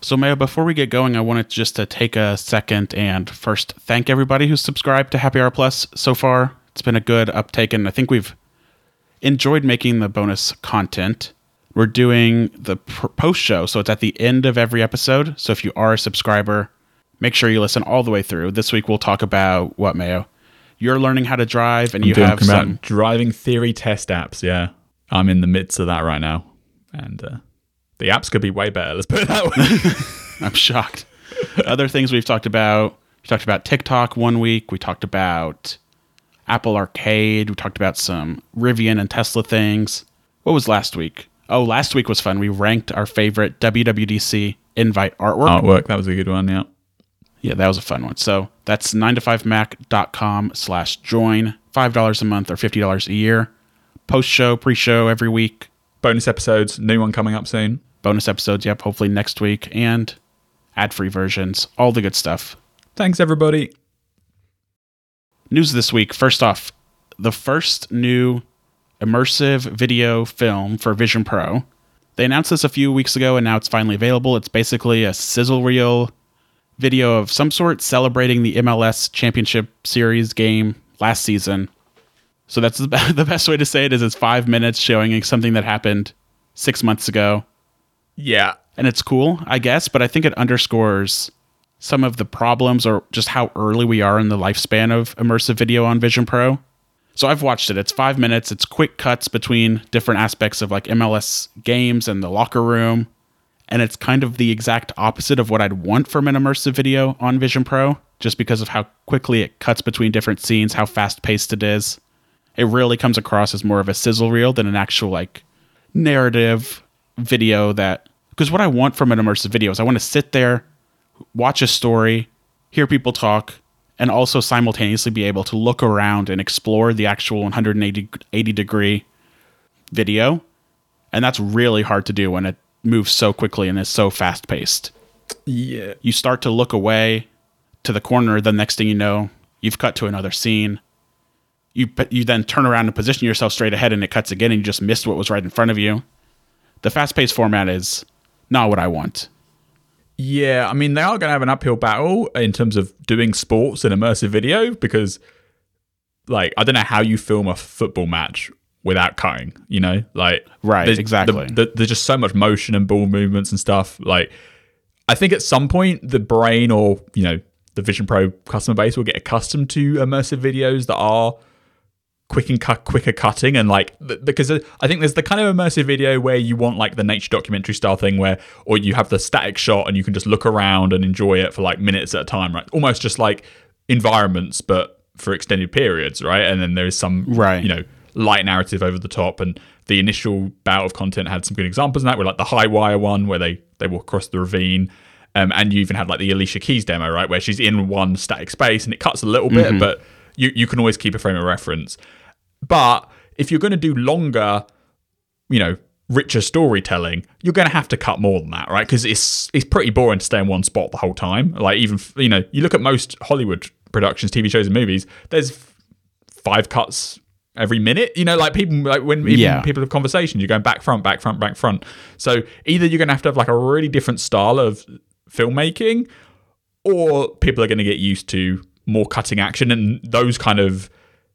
So, Mayo, before we get going, I wanted just to take a second and first thank everybody who's subscribed to Happy Hour Plus so far. It's been a good uptake, and I think we've enjoyed making the bonus content. We're doing the post show, so it's at the end of every episode. So if you are a subscriber, make sure you listen all the way through. This week we'll talk about what, Mayo? You're learning how to drive, and you have some driving theory test apps. Yeah, I'm in the midst of that right now, and the apps could be way better. Let's put it that way. I'm shocked. Other things we've talked about. We talked about TikTok one week. We talked about Apple Arcade. We talked about some Rivian and Tesla things. What was last week? Oh, last week was fun. We ranked our favorite WWDC invite artwork. That was a good one, yeah. Yeah, that was a fun one. So that's 9to5mac.com/join. $5 a month or $50 a year. Post-show, pre-show every week. Bonus episodes, new one coming up soon. Bonus episodes, yep, hopefully next week. And ad-free versions, all the good stuff. Thanks, everybody. News this week. First off, the first new immersive video film for Vision Pro. They announced this a few weeks ago, and now it's finally available. It's basically a sizzle reel video of some sort celebrating the MLS Championship Series game last season. So that's the best way to say it is it's 5 minutes showing something that happened 6 months ago. Yeah. And it's cool, I guess, but I think it underscores some of the problems or just how early we are in the lifespan of immersive video on Vision Pro. So I've watched it. It's 5 minutes. It's quick cuts between different aspects of like MLS games and the locker room. And it's kind of the exact opposite of what I'd want from an immersive video on Vision Pro, just because of how quickly it cuts between different scenes, how fast-paced it is. It really comes across as more of a sizzle reel than an actual like narrative video because what I want from an immersive video is I want to sit there, watch a story, hear people talk, and also simultaneously be able to look around and explore the actual 180 degree video. And that's really hard to do when it moves so quickly and is so fast paced. Yeah. You start to look away to the corner, the next thing you know, you've cut to another scene. You then turn around and position yourself straight ahead and it cuts again and you just missed what was right in front of you. The fast paced format is not what I want. Yeah, I mean, they are going to have an uphill battle in terms of doing sports and immersive video because, like, I don't know how you film a football match without cutting, you know? Like, right, exactly. There's just so much motion and ball movements and stuff. Like, I think at some point the brain or, you know, the Vision Pro customer base will get accustomed to immersive videos that are quicker cutting and like because I think there's the kind of immersive video where you want like the nature documentary style thing or you have the static shot and you can just look around and enjoy it for like minutes at a time, right? Almost just like environments but for extended periods, right? And then there's some you know, light narrative over the top, and the initial bout of content had some good examples of that, with like the High Wire one where they walk across the ravine. And you even had like the Alicia Keys demo, right, where she's in one static space and it cuts a little bit, but you can always keep a frame of reference. But if you're going to do longer, you know, richer storytelling, you're going to have to cut more than that, right? Because it's pretty boring to stay in one spot the whole time. Like even, you know, you look at most Hollywood productions, TV shows and movies, there's 5 cuts every minute, you know, like people, like when people have conversations, you're going back, front. So either you're going to have like a really different style of filmmaking, or people are going to get used to more cutting action, and those kind of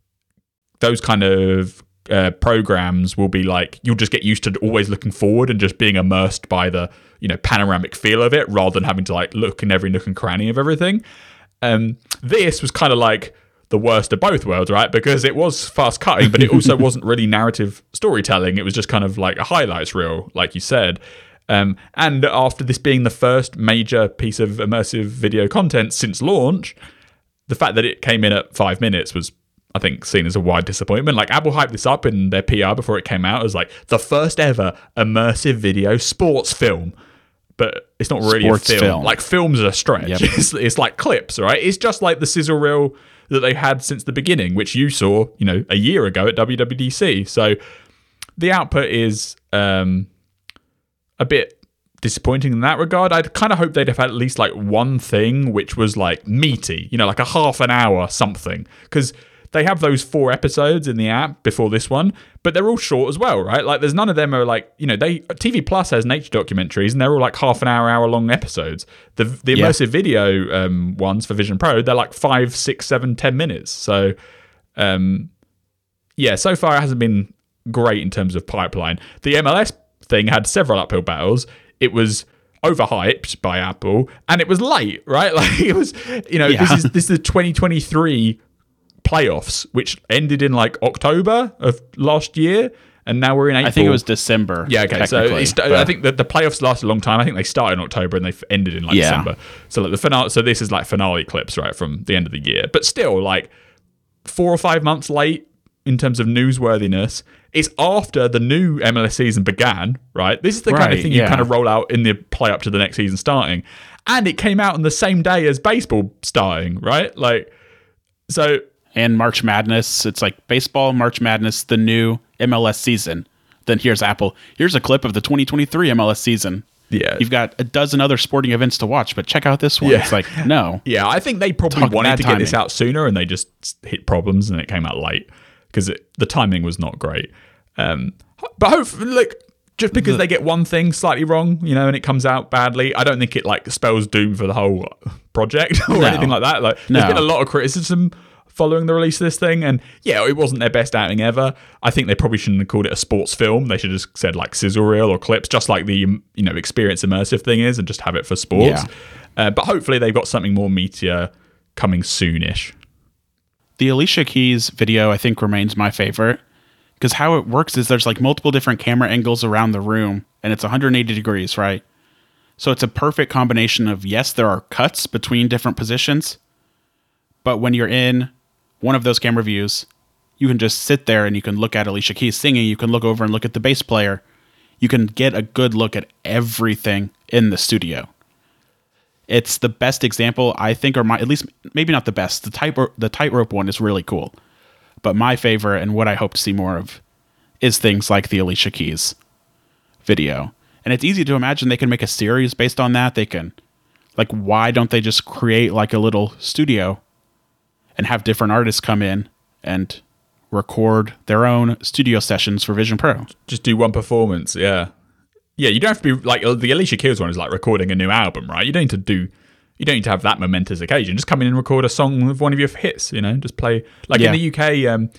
programs will be like, you'll just get used to always looking forward and just being immersed by the, you know, panoramic feel of it rather than having to like look in every nook and cranny of everything. This was kind of like the worst of both worlds, right? Because it was fast cutting, but it also wasn't really narrative storytelling. It was just kind of like a highlights reel, like you said. And after this being the first major piece of immersive video content since launch, the fact that it came in at 5 minutes was, I think, seen as a wide disappointment. Like Apple hyped this up in their PR before it came out as like the first ever immersive video sports film. But it's not really sports a film. Like films are a stretch. Yep. It's like clips, right? It's just like the sizzle reel that they had since the beginning, which you saw, you know, a year ago at WWDC. So the output is a bit disappointing in that regard. I'd kind of hope they'd have had at least like one thing which was like meaty, you know, like a half an hour something, because they have those 4 episodes in the app before this one, but they're all short as well, right? Like there's none of them are like, TV Plus has nature documentaries and they're all like half an hour long episodes. The immersive video ones for Vision Pro, they're like 5, 6, 7, 10 minutes. So so far it hasn't been great in terms of pipeline. The MLS thing had several uphill battles. It was overhyped by Apple and it was late, right? Like it was, this is the 2023 playoffs, which ended in like October of last year, and now we're in April. I think it was December. Yeah, okay. So I think that the playoffs lasted a long time. I think they started in October and they ended in like December. So like the finale. So this is like finale clips, right, from the end of the year. But still, like 4 or 5 months late in terms of newsworthiness. It's after the new MLS season began, right? This is the kind of thing you kind of roll out in the play up to the next season starting. And it came out on the same day as baseball starting, right? Like, so. And March Madness. It's like baseball, March Madness, the new MLS season. Then here's Apple. Here's a clip of the 2023 MLS season. Yeah. You've got a dozen other sporting events to watch, but check out this one. Yeah. It's like, no. Yeah, I think they probably wanted to get this out sooner and they just hit problems and it came out late because the timing was not great. But hopefully, like, just because they get one thing slightly wrong, and it comes out badly, I don't think it like spells doom for the whole project or anything like that. Like, there's been a lot of criticism following the release of this thing, and it wasn't their best outing ever. I think they probably shouldn't have called it a sports film. They should have just said like sizzle reel or clips, just like the experience immersive thing is, and just have it for sports. Yeah. But hopefully they've got something more meatier coming soonish. The Alicia Keys video, I think, remains my favorite. Because how it works is there's like multiple different camera angles around the room and it's 180 degrees, right? So it's a perfect combination of, yes, there are cuts between different positions, but when you're in one of those camera views, you can just sit there and you can look at Alicia Keys singing. You can look over and look at the bass player. You can get a good look at everything in the studio. It's the best example, I think, or at least maybe not the best. The tightrope one is really cool. But my favorite and what I hope to see more of is things like the Alicia Keys video. And it's easy to imagine they can make a series based on that. They can, like, why don't they just create like a little studio and have different artists come in and record their own studio sessions for Vision Pro? Just do one performance, yeah. Yeah, you don't have to be like the Alicia Keys one is like recording a new album, right? You don't need to have that momentous occasion. Just come in and record a song with one of your hits, just play. Like in the UK,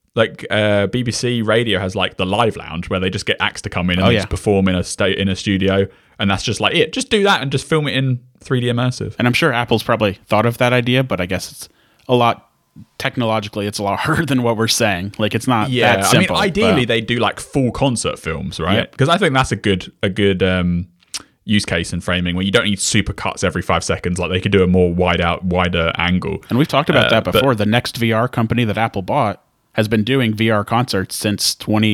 BBC Radio has like the Live Lounge where they just get acts to come in and just perform in a studio. And that's just like it. Just do that and just film it in 3D immersive. And I'm sure Apple's probably thought of that idea, but I guess it's a lot harder than what we're saying. Like it's not that simple. I mean, ideally they do like full concert films, right? Because I think that's a good use case and framing where you don't need super cuts every 5 seconds. Like they could do a more wider angle. And we've talked about that before. The Next VR company that Apple bought has been doing VR concerts since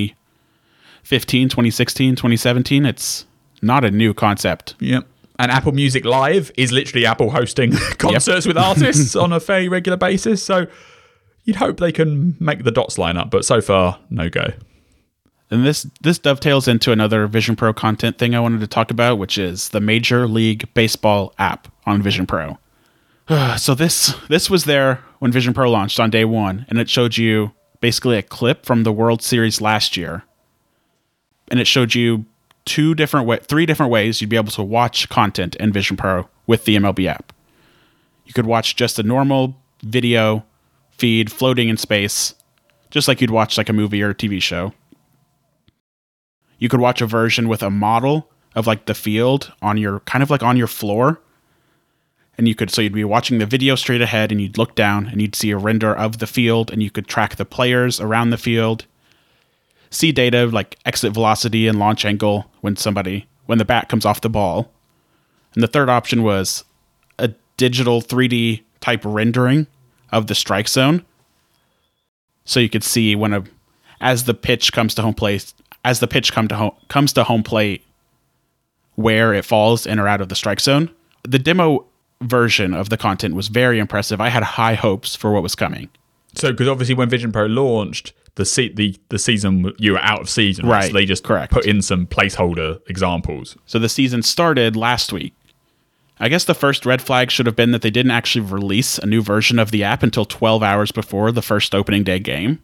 2015, 2016, 2017. It's not a new concept. Yep. And Apple Music Live is literally Apple hosting concerts with artists on a fairly regular basis. So you'd hope they can make the dots line up, but so far, no go. And this dovetails into another Vision Pro content thing I wanted to talk about, which is the Major League Baseball app on Vision Pro. So this was there when Vision Pro launched on day one, and it showed you basically a clip from the World Series last year. And it showed you three different ways you'd be able to watch content in Vision Pro with the MLB app. You could watch just a normal video feed floating in space, just like you'd watch like a movie or a TV show. You could watch a version with a model of like the field on your floor. And you'd be watching the video straight ahead and you'd look down and you'd see a render of the field and you could track the players around the field, see data like exit velocity and launch angle when the bat comes off the ball. And the third option was a digital 3D type rendering of the strike zone. So you could see as the pitch comes to home plate, comes to home plate, where it falls in or out of the strike zone. The demo version of the content was very impressive. I had high hopes for what was coming. So, because obviously when Vision Pro launched, the season, you were out of season, right? So they just put in some placeholder examples. So the season started last week, I guess the first red flag should have been that they didn't actually release a new version of the app until 12 hours before the first opening day game.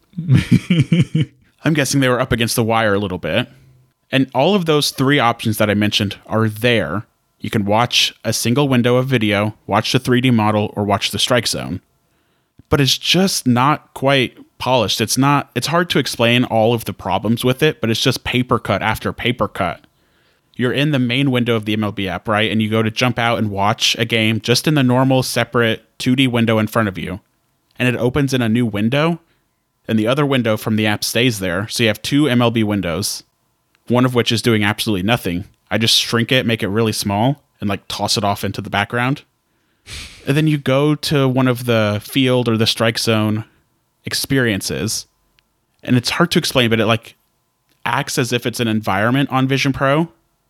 I'm guessing they were up against the wire a little bit. And all of those 3 options that I mentioned are there. You can watch a single window of video, watch the 3D model, or watch the strike zone. But it's just not quite polished. It's hard to explain all of the problems with it, but it's just paper cut after paper cut. You're in the main window of the MLB app, right? And you go to jump out and watch a game just in the normal separate 2D window in front of you. And it opens in a new window, and the other window from the app stays there. So you have 2 MLB windows, one of which is doing absolutely nothing. I just shrink it, make it really small, and like toss it off into the background. And then you go to one of the field or the strike zone experiences, and it's hard to explain, but it like acts as if it's an environment on Vision Pro,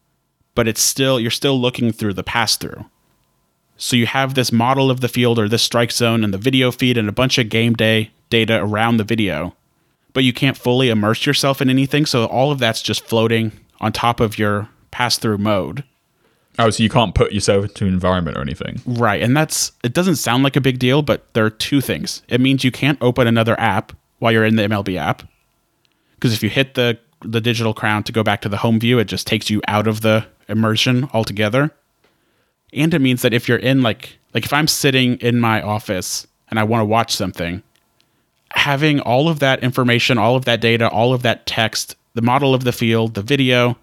but you're still looking through the pass-through. So you have this model of the field or this strike zone and the video feed and a bunch of game day data around the video, but you can't fully immerse yourself in anything. So all of that's just floating on top of your pass-through mode. Oh, so you can't put yourself into an environment or anything. Right. And it doesn't sound like a big deal, but there are 2 things. It means you can't open another app while you're in the MLB app. Because if you hit the digital crown to go back to the home view, it just takes you out of the immersion altogether. And it means that if you're in like if I'm sitting in my office and I want to watch something, having all of that information, all of that data, all of that text, the model of the field, the video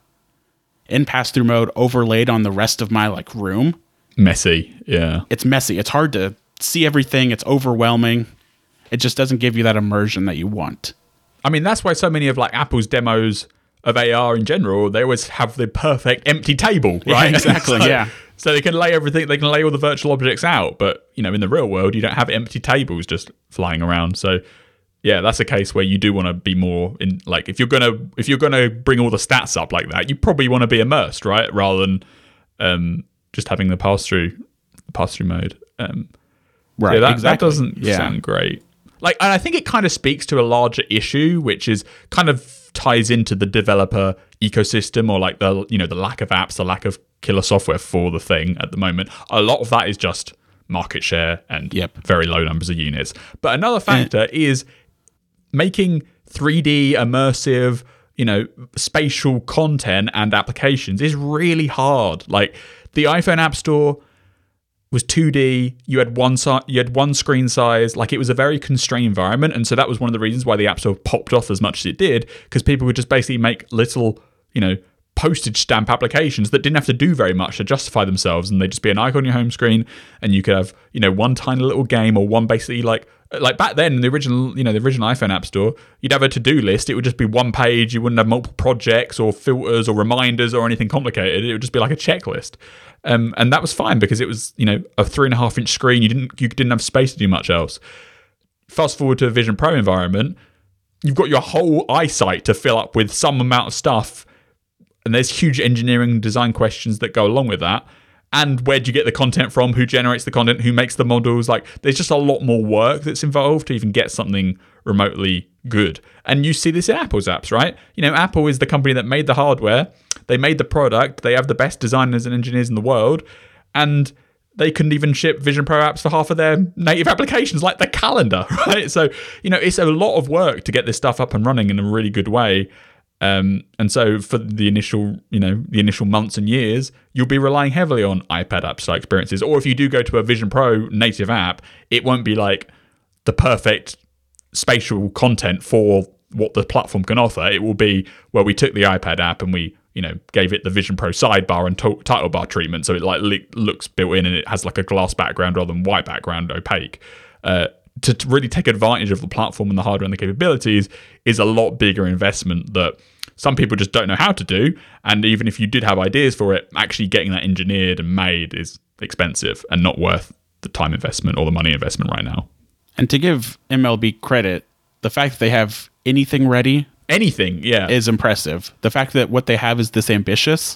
in pass-through mode overlaid on the rest of my like room. Messy. Yeah. It's messy. It's hard to see everything. It's overwhelming. It just doesn't give you that immersion that you want. I mean, that's why so many of like Apple's demos of AR in general, they always have the perfect empty table, right? Yeah, exactly. So they can lay everything, they can lay all the virtual objects out, but you know, in the real world, you don't have empty tables just flying around. So yeah, that's a case where you do want to be more in, like, if you're gonna bring all the stats up like that, you probably want to be immersed, right? Rather than just having the pass through mode. Right. Yeah, exactly. that doesn't sound great. Like, and I think it kind of speaks to a larger issue, which is kind of ties into the developer ecosystem, or like the lack of apps, the lack of killer software for the thing at the moment. A lot of that is just market share and very low numbers of units. But another factor is making 3D immersive, spatial content and applications is really hard. Like the iPhone App Store was 2D. You had one screen size. Like, it was a very constrained environment, and so that was one of the reasons why the App Store popped off as much as it did, because people could just basically make little, postage stamp applications that didn't have to do very much to justify themselves, and they'd just be an icon on your home screen, and you could have one tiny little game, or one basically like back then in the original iPhone App Store, you'd have a to-do list. It would just be one page. You wouldn't have multiple projects or filters or reminders or anything complicated. It would just be like a checklist. And that was fine because it was, a 3.5-inch screen. You didn't have space to do much else. Fast forward to a Vision Pro environment, you've got your whole eyesight to fill up with some amount of stuff, and there's huge engineering and design questions that go along with that. And where do you get the content from? Who generates the content? Who makes the models? Like, there's just a lot more work that's involved to even get something remotely good. And you see this in Apple's apps, right? Apple is the company that made the hardware. They made the product. They have the best designers and engineers in the world. And they couldn't even ship Vision Pro apps for half of their native applications, like the calendar, right? So, it's a lot of work to get this stuff up and running in a really good way. And so for the initial months and years, you'll be relying heavily on iPad app style experiences. Or if you do go to a Vision Pro native app, it won't be like the perfect spatial content for what the platform can offer. It will be, well, we took the iPad app and we, gave it the Vision Pro sidebar and title bar treatment. So it like looks built in and it has like a glass background rather than white background, opaque. To really take advantage of the platform and the hardware and the capabilities is a lot bigger investment that some people just don't know how to do. And even if you did have ideas for it, actually getting that engineered and made is expensive and not worth the time investment or the money investment right now. And to give MLB credit, the fact that they have anything ready, is impressive. The fact that what they have is this ambitious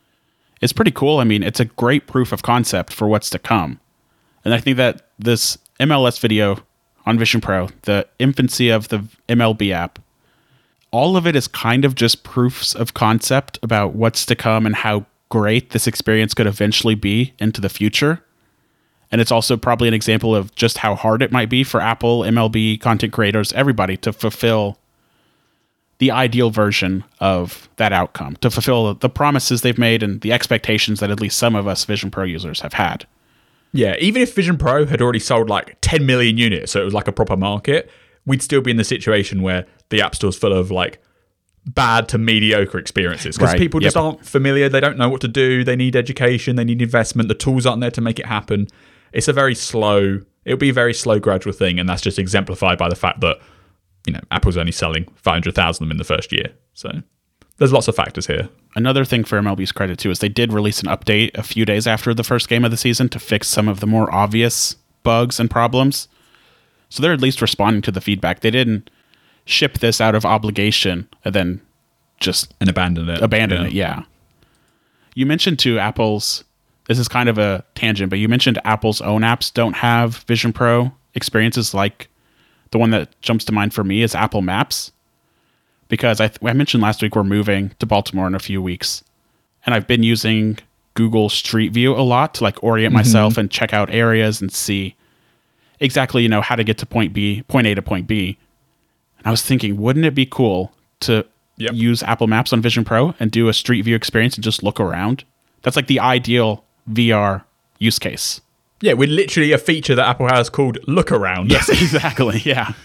is pretty cool. I mean, it's a great proof of concept for what's to come. And I think that this MLS video on Vision Pro, the infancy of the MLB app, all of it is kind of just proofs of concept about what's to come and how great this experience could eventually be into the future. And it's also probably an example of just how hard it might be for Apple, MLB, content creators, everybody to fulfill the ideal version of that outcome, to fulfill the promises they've made and the expectations that at least some of us Vision Pro users have had. Yeah, even if Vision Pro had already sold like 10 million units, so it was like a proper market, we'd still be in the situation where the App Store's full of like bad to mediocre experiences because people just aren't familiar. They don't know what to do. They need education. They need investment. The tools aren't there to make it happen. It's it'll be a very slow, gradual thing. And that's just exemplified by the fact that, Apple's only selling 500,000 of them in the first year. So there's lots of factors here. Another thing for MLB's credit too is they did release an update a few days after the first game of the season to fix some of the more obvious bugs and problems. So they're at least responding to the feedback. They didn't ship this out of obligation and then just abandon it. Yeah. You mentioned too this is kind of a tangent, but you mentioned Apple's own apps don't have Vision Pro experiences. Like the one that jumps to mind for me is Apple Maps, because I mentioned last week we're moving to Baltimore in a few weeks, and I've been using Google Street View a lot to like orient myself and check out areas and see exactly how to get to point A to point B. And I was thinking, wouldn't it be cool to use Apple Maps on Vision Pro and do a Street View experience and just look around? That's like the ideal VR use case. Yeah, we're literally a feature that Apple has called Look Around. Yes, exactly. Yeah.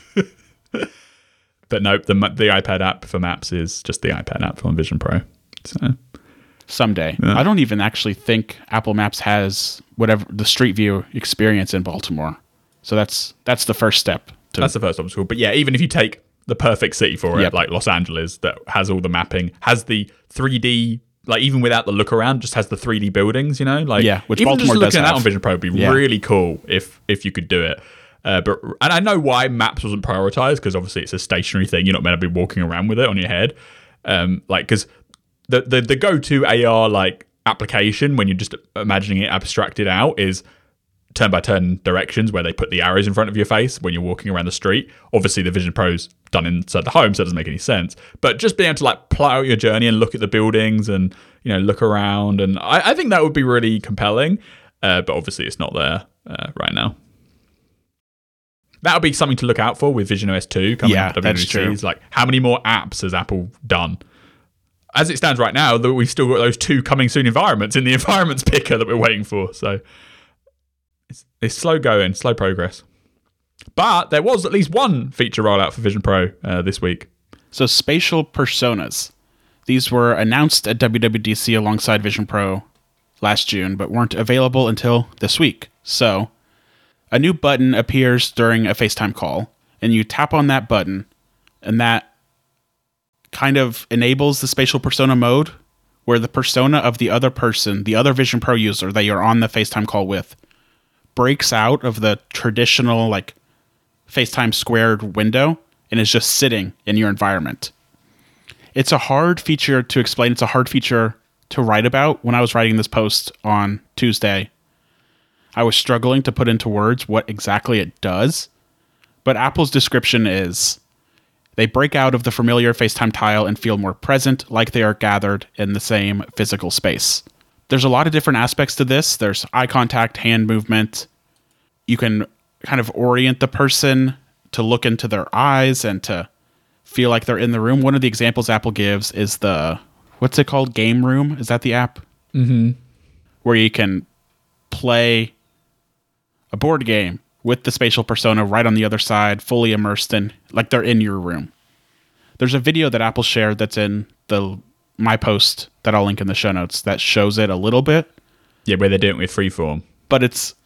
But nope, the iPad app for Maps is just the iPad app on Vision Pro. So someday. Yeah. I don't even actually think Apple Maps has whatever the Street View experience in Baltimore. So that's the first step. That's the first obstacle. But yeah, even if you take the perfect city for it, like Los Angeles, that has all the mapping, has the 3D, like even without the look around, just has the 3D buildings, which even Baltimore just looking at does have on Vision Pro would be really cool if you could do it. And I know why Maps wasn't prioritized, because obviously it's a stationary thing. You're not meant to be walking around with it on your head. Because the go-to AR like application when you're just imagining it abstracted out is turn-by-turn directions where they put the arrows in front of your face when you're walking around the street. Obviously, the Vision Pro's done inside the home, so it doesn't make any sense. But just being able to like plot out your journey and look at the buildings and look around, and I think that would be really compelling. But obviously, it's not there right now. That would be something to look out for with Vision OS 2 coming up to WWDC. Like, how many more apps has Apple done? As it stands right now, we've still got those 2 coming soon environments in the environments picker that we're waiting for. So it's slow going, slow progress. But there was at least one feature rollout for Vision Pro this week. So spatial personas. These were announced at WWDC alongside Vision Pro last June, but weren't available until this week. So a new button appears during a FaceTime call, and you tap on that button, and that kind of enables the spatial persona mode, where the persona of the other person, the other Vision Pro user that you're on the FaceTime call with, breaks out of the traditional like FaceTime squared window and is just sitting in your environment. It's a hard feature to explain. It's a hard feature to write about. When I was writing this post on Tuesday, I was struggling to put into words what exactly it does. But Apple's description is they break out of the familiar FaceTime tile and feel more present, like they are gathered in the same physical space. There's a lot of different aspects to this. There's eye contact, hand movement. You can kind of orient the person to look into their eyes and to feel like they're in the room. One of the examples Apple gives is what's it called? Game Room? Is that the app? Mm-hmm. Where you can play a board game with the spatial persona right on the other side, fully immersed in, like they're in your room. There's a video that Apple shared that's in my post that I'll link in the show notes that shows it a little bit. Yeah, where they're doing it with Freeform. But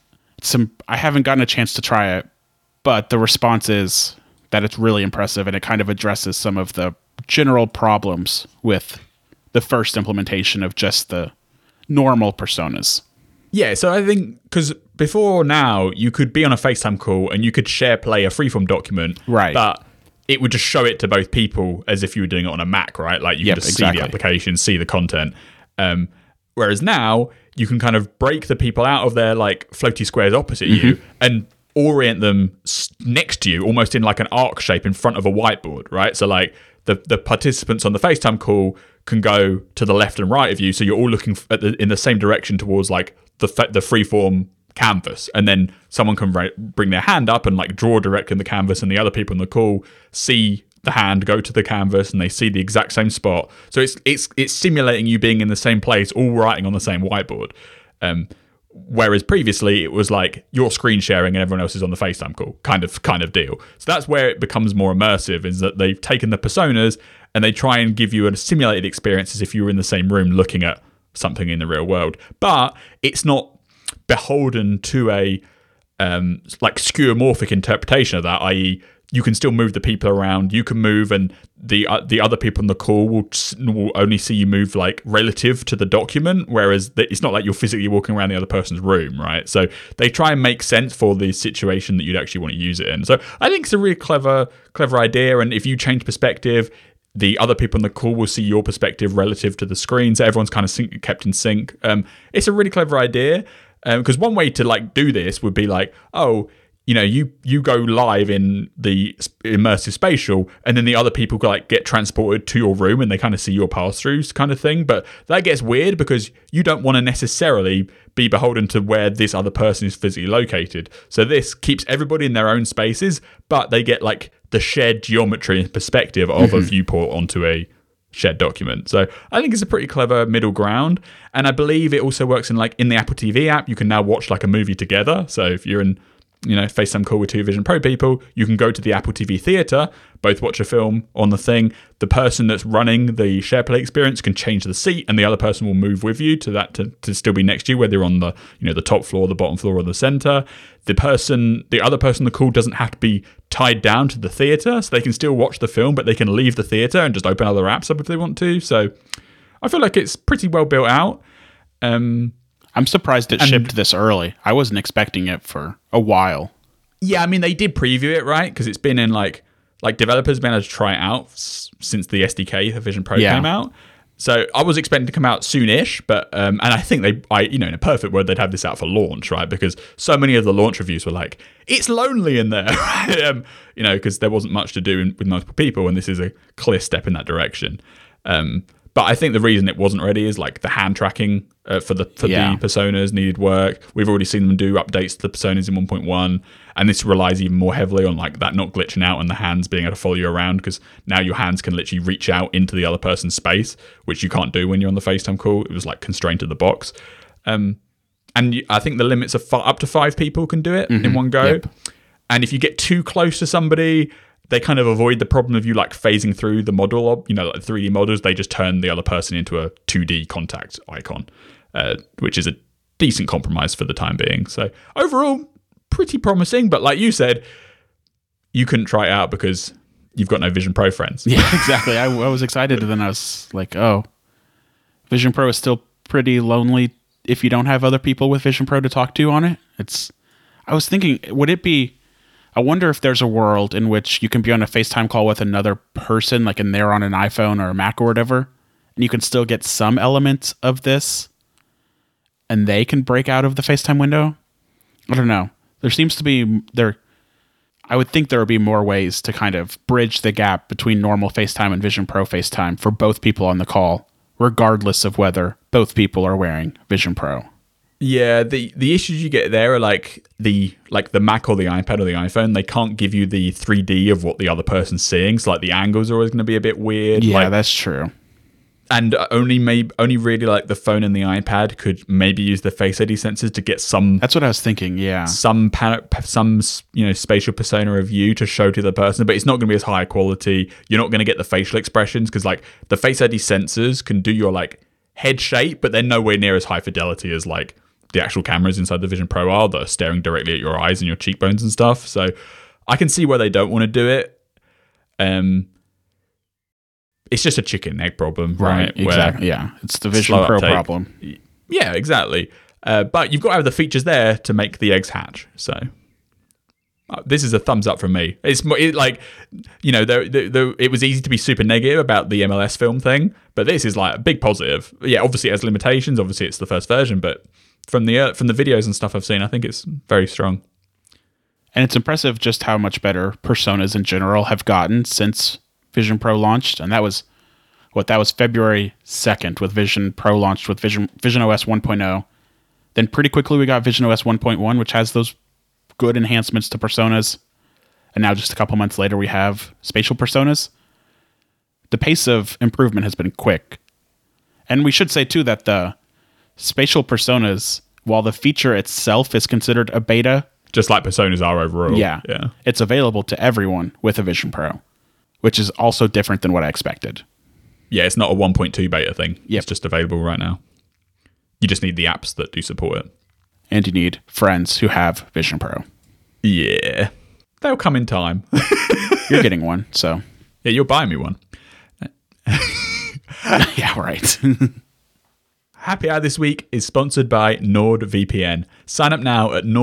I haven't gotten a chance to try it, but the response is that it's really impressive, and it kind of addresses some of the general problems with the first implementation of just the normal personas. Yeah, so I think, because before now, you could be on a FaceTime call and you could play a Freeform document. Right. But it would just show it to both people as if you were doing it on a Mac, right? Like you could just see the application, see the content. Whereas now, you can kind of break the people out of their like floaty squares opposite you and orient them next to you, almost in like an arc shape in front of a whiteboard, right? So like the participants on the FaceTime call can go to the left and right of you, so you're all looking in the same direction towards like the freeform canvas, and then someone can bring their hand up and like draw directly in the canvas, and the other people on the call see the hand go to the canvas and they see the exact same spot. So it's simulating you being in the same place, all writing on the same whiteboard. Whereas previously it was like you're screen sharing and everyone else is on the FaceTime call, kind of deal. So that's where it becomes more immersive, is that they've taken the personas and they try and give you a simulated experience as if you were in the same room looking at something in the real world. But it's not beholden to a like skeuomorphic interpretation of that, i.e. you can still move the people around, you can move, and the other people on the call will only see you move like relative to the document, whereas it's not like you're physically walking around the other person's room, right? So they try and make sense for the situation that you'd actually want to use it in. So I think it's a really clever idea, and if you change perspective, the other people on the call will see your perspective relative to the screen, so everyone's kind of kept in sync. It's a really clever idea, because one way to like do this would be like, oh, you know, you go live in the immersive spatial, and then the other people like get transported to your room and they kind of see your pass-throughs kind of thing. But that gets weird because you don't want to necessarily be beholden to where this other person is physically located. So this keeps everybody in their own spaces, but they get like the shared geometry and perspective of a viewport onto a shared document. So I think it's a pretty clever middle ground. And I believe it also works in the Apple TV app. You can now watch like a movie together. So if you're in, you know, FaceTime call with two Vision Pro people, you can go to the Apple TV theater, both watch a film on the thing. The person that's running the SharePlay experience can change the seat, and the other person will move with you to that to still be next to you, whether you're on the, you know, the top floor, the bottom floor, or the center. The other person on the call doesn't have to be tied down to the theater, so they can still watch the film, but they can leave the theater and just open other apps up if they want to. So I feel like it's pretty well built out. I'm surprised it shipped this early. I wasn't expecting it for a while. Yeah, I mean, they did preview it, right? Because it's been in like developers have been able to try it out since the SDK, the Vision Pro came out. So I was expecting to come out soonish, but and I think in a perfect world, they'd have this out for launch, right? Because so many of the launch reviews were like, it's lonely in there, you know, because there wasn't much to do with multiple people, and this is a clear step in that direction. But I think the reason it wasn't ready is like the hand tracking for the personas needed work. We've already seen them do updates to the personas in 1.1, and this relies even more heavily on like that not glitching out and the hands being able to follow you around, because now your hands can literally reach out into the other person's space, which you can't do when you're on the FaceTime call. It was like constrained to the box. And I think the limits are up to 5 people can do it in one go. Yep. And if you get too close to somebody, they kind of avoid the problem of you like phasing through the model, you know, like 3D models. They just turn the other person into a 2D contact icon, which is a decent compromise for the time being. So overall, pretty promising. But like you said, you couldn't try it out because you've got no Vision Pro friends. Yeah, exactly. I was excited, and then I was like, oh, Vision Pro is still pretty lonely if you don't have other people with Vision Pro to talk to on it. I was thinking, I wonder if there's a world in which you can be on a FaceTime call with another person, like, and they're on an iPhone or a Mac or whatever, and you can still get some elements of this, and they can break out of the FaceTime window. I don't know. There seems to be I would think there would be more ways to kind of bridge the gap between normal FaceTime and Vision Pro FaceTime for both people on the call, regardless of whether both people are wearing Vision Pro. Yeah, the issues you get there are like the Mac or the iPad or the iPhone. They can't give you the 3D of what the other person's seeing. So like the angles are always going to be a bit weird. Yeah, that's true. And only really like the phone and the iPad could maybe use the Face ID sensors to get some. That's what I was thinking. Yeah, some spatial persona of you to show to the person, but it's not going to be as high quality. You're not going to get the facial expressions because like the Face ID sensors can do your like head shape, but they're nowhere near as high fidelity as like the actual cameras inside the Vision Pro are that are staring directly at your eyes and your cheekbones and stuff. So I can see why they don't want to do it. It's just a chicken and egg problem, right? Exactly. Yeah, it's the Vision Pro problem. Yeah, exactly. But you've got to have the features there to make the eggs hatch. So this is a thumbs up from me. It's like, you know, it was easy to be super negative about the MLS film thing, but this is like a big positive. Yeah, obviously it has limitations. Obviously it's the first version, but from the videos and stuff I've seen, I think it's very strong. And it's impressive just how much better personas in general have gotten since Vision Pro launched, and that was February 2nd with Vision Pro launched with Vision OS 1.0. Then pretty quickly we got Vision OS 1.1, which has those good enhancements to personas. And now just a couple months later, we have spatial personas. The pace of improvement has been quick. And we should say, too, that the spatial personas, while the feature itself is considered a beta... Just like personas are overall. Yeah. It's available to everyone with a Vision Pro, which is also different than what I expected. Yeah, it's not a 1.2 beta thing. Yep. It's just available right now. You just need the apps that do support it. And you need friends who have Vision Pro. Yeah. They'll come in time. You're getting one, so... Yeah, you'll buy me one. Yeah, right. Happy Hour this week is sponsored by NordVPN. Sign up now at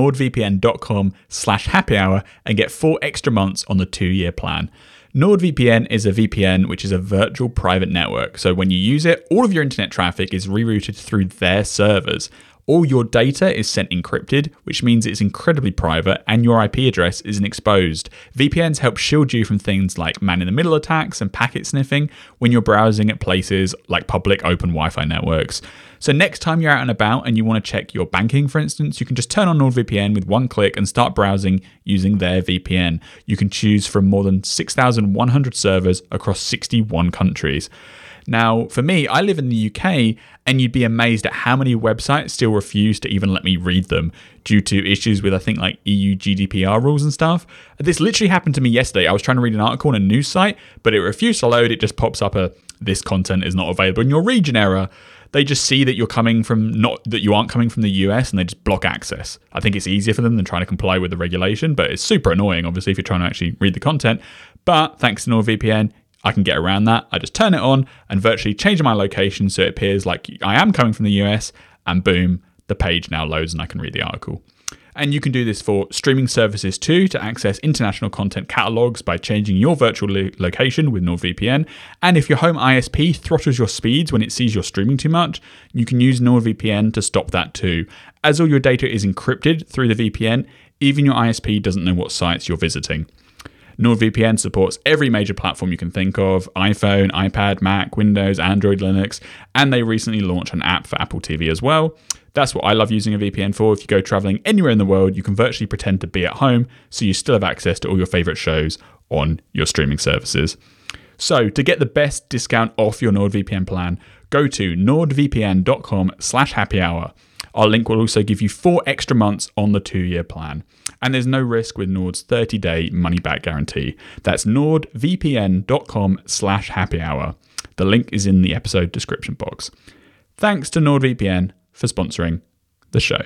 nordvpn.com/happyhour and get 4 extra months on the 2-year plan. NordVPN is a VPN, which is a virtual private network. So when you use it, all of your internet traffic is rerouted through their servers. All your data is sent encrypted, which means it's incredibly private and your IP address isn't exposed. VPNs help shield you from things like man-in-the-middle attacks and packet sniffing when you're browsing at places like public open Wi-Fi networks. So next time you're out and about and you want to check your banking, for instance, you can just turn on NordVPN with one click and start browsing using their VPN. You can choose from more than 6,100 servers across 61 countries. Now, for me, I live in the UK, and you'd be amazed at how many websites still refuse to even let me read them due to issues with, I think, like EU GDPR rules and stuff. This literally happened to me yesterday. I was trying to read an article on a news site, but it refused to load. It just pops up this content is not available in your region error. They just see that you aren't coming from the US, and they just block access. I think it's easier for them than trying to comply with the regulation, but it's super annoying, obviously, if you're trying to actually read the content. But thanks to NordVPN, I can get around that. I just turn it on and virtually change my location so it appears like I am coming from the US, and boom, the page now loads and I can read the article. And you can do this for streaming services too, to access international content catalogs by changing your virtual location with NordVPN. And if your home ISP throttles your speeds when it sees you're streaming too much, you can use NordVPN to stop that too. As all your data is encrypted through the VPN, even your ISP doesn't know what sites you're visiting. NordVPN supports every major platform you can think of: iPhone, iPad, Mac, Windows, Android, Linux, and they recently launched an app for Apple TV as well. That's what I love using a VPN for. If you go traveling anywhere in the world, you can virtually pretend to be at home, so you still have access to all your favorite shows on your streaming services. So to get the best discount off your NordVPN plan, go to nordvpn.com/happyhour. Our link will also give you 4 extra months on the 2-year plan. And there's no risk with Nord's 30-day money-back guarantee. That's nordvpn.com/happyhour. The link is in the episode description box. Thanks to NordVPN for sponsoring the show.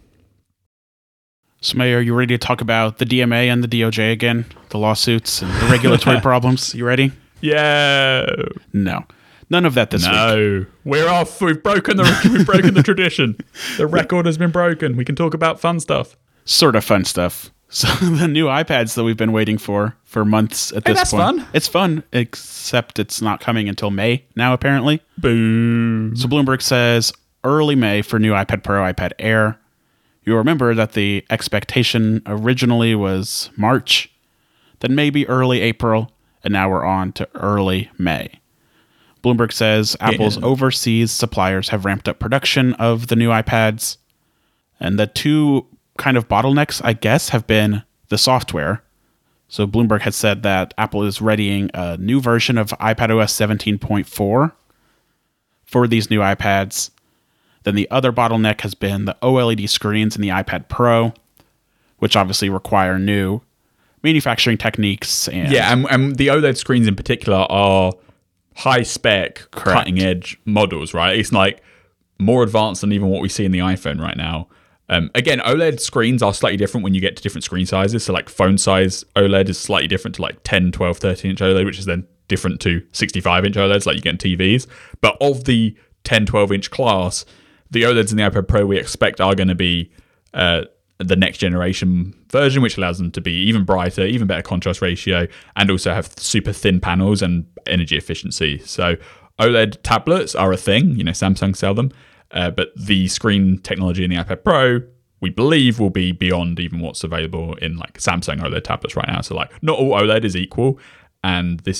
So, May, are you ready to talk about the DMA and the DOJ again? The lawsuits and the regulatory problems? You ready? Yeah. No. None of that this week. No. We're off. We've broken the tradition. The record has been broken. We can talk about fun stuff. Sort of fun stuff. So the new iPads that we've been waiting for months at this that's point. Fun. It's fun, except it's not coming until May now, apparently. Boo. So Bloomberg says early May for new iPad Pro, iPad Air. You'll remember that the expectation originally was March, then maybe early April, and now we're on to early May. Bloomberg says Apple's overseas suppliers have ramped up production of the new iPads, and the 2 kind of bottlenecks, I guess, have been the software. So Bloomberg has said that Apple is readying a new version of iPadOS 17.4 for these new iPads. Then the other bottleneck has been the OLED screens in the iPad Pro, which obviously require new manufacturing techniques. And and the OLED screens in particular are high-spec, cutting-edge models, right? It's like more advanced than even what we see in the iPhone right now. Again, OLED screens are slightly different when you get to different screen sizes. So like phone size OLED is slightly different to like 10, 12, 13-inch OLED, which is then different to 65-inch OLEDs like you get in TVs. But of the 10, 12-inch class, the OLEDs in the iPad Pro we expect are going to be the next generation version, which allows them to be even brighter, even better contrast ratio, and also have super thin panels and energy efficiency. So OLED tablets are a thing. Samsung sell them. But the screen technology in the iPad Pro, we believe, will be beyond even what's available in like Samsung OLED tablets right now. So like not all OLED is equal, and this is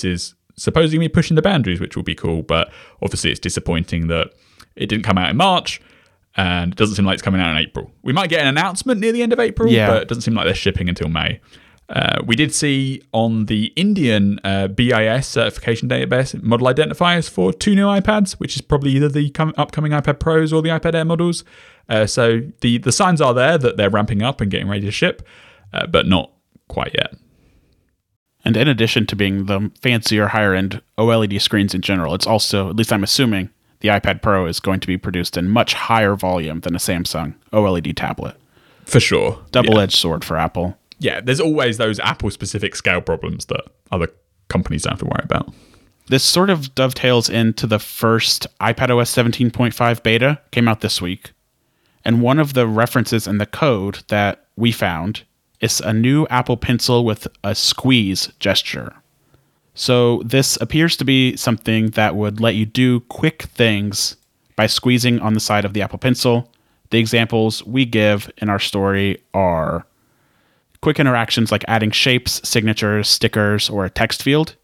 supposedly going to be pushing the boundaries, which will be cool. But obviously, it's disappointing that it didn't come out in March, and it doesn't seem like it's coming out in April. We might get an announcement near the end of April, but it doesn't seem like they're shipping until May. We did see on the Indian BIS certification database model identifiers for 2 new iPads, which is probably either the upcoming iPad Pros or the iPad Air models. So the signs are there that they're ramping up and getting ready to ship, but not quite yet. And in addition to being the fancier, higher-end OLED screens in general, it's also, at least I'm assuming, the iPad Pro is going to be produced in much higher volume than a Samsung OLED tablet. For sure. Double-edged sword for Apple. Yeah, there's always those Apple-specific scale problems that other companies don't have to worry about. This sort of dovetails into the first iPadOS 17.5 beta, came out this week. And one of the references in the code that we found is a new Apple Pencil with a squeeze gesture. So this appears to be something that would let you do quick things by squeezing on the side of the Apple Pencil. The examples we give in our story are quick interactions like adding shapes, signatures, stickers, or a text field.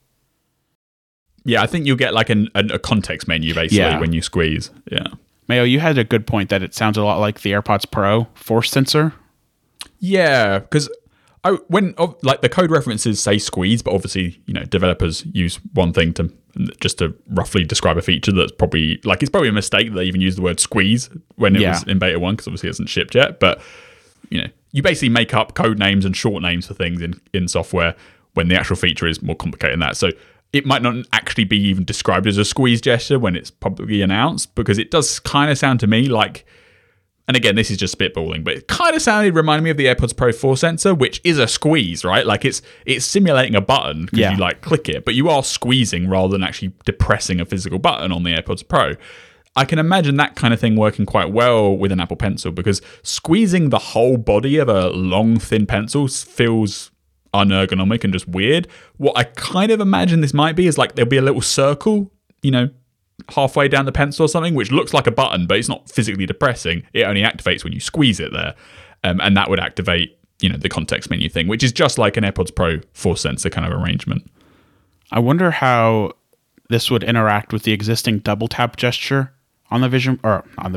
Yeah, I think you'll get like a context menu basically when you squeeze. Yeah. Mayo, you had a good point that it sounds a lot like the AirPods Pro force sensor. Yeah, because when the code references say squeeze, but obviously developers use one thing to roughly describe a feature that's probably it's probably a mistake that they even used the word squeeze when it was in beta 1 because obviously it hasn't shipped yet. But you basically make up code names and short names for things in software when the actual feature is more complicated than that. So it might not actually be even described as a squeeze gesture when it's publicly announced, because it does kind of sound to me like, and again, this is just spitballing, but it kind of reminded me of the AirPods Pro force sensor, which is a squeeze, right? Like it's simulating a button because you click it, but you are squeezing rather than actually depressing a physical button on the AirPods Pro. I can imagine that kind of thing working quite well with an Apple Pencil, because squeezing the whole body of a long, thin pencil feels unergonomic and just weird. What I kind of imagine this might be is there'll be a little circle, halfway down the pencil or something, which looks like a button, but it's not physically depressing. It only activates when you squeeze it there. And that would activate, the context menu thing, which is just like an AirPods Pro force sensor kind of arrangement. I wonder how this would interact with the existing double tap gesture on the Vision Pro, on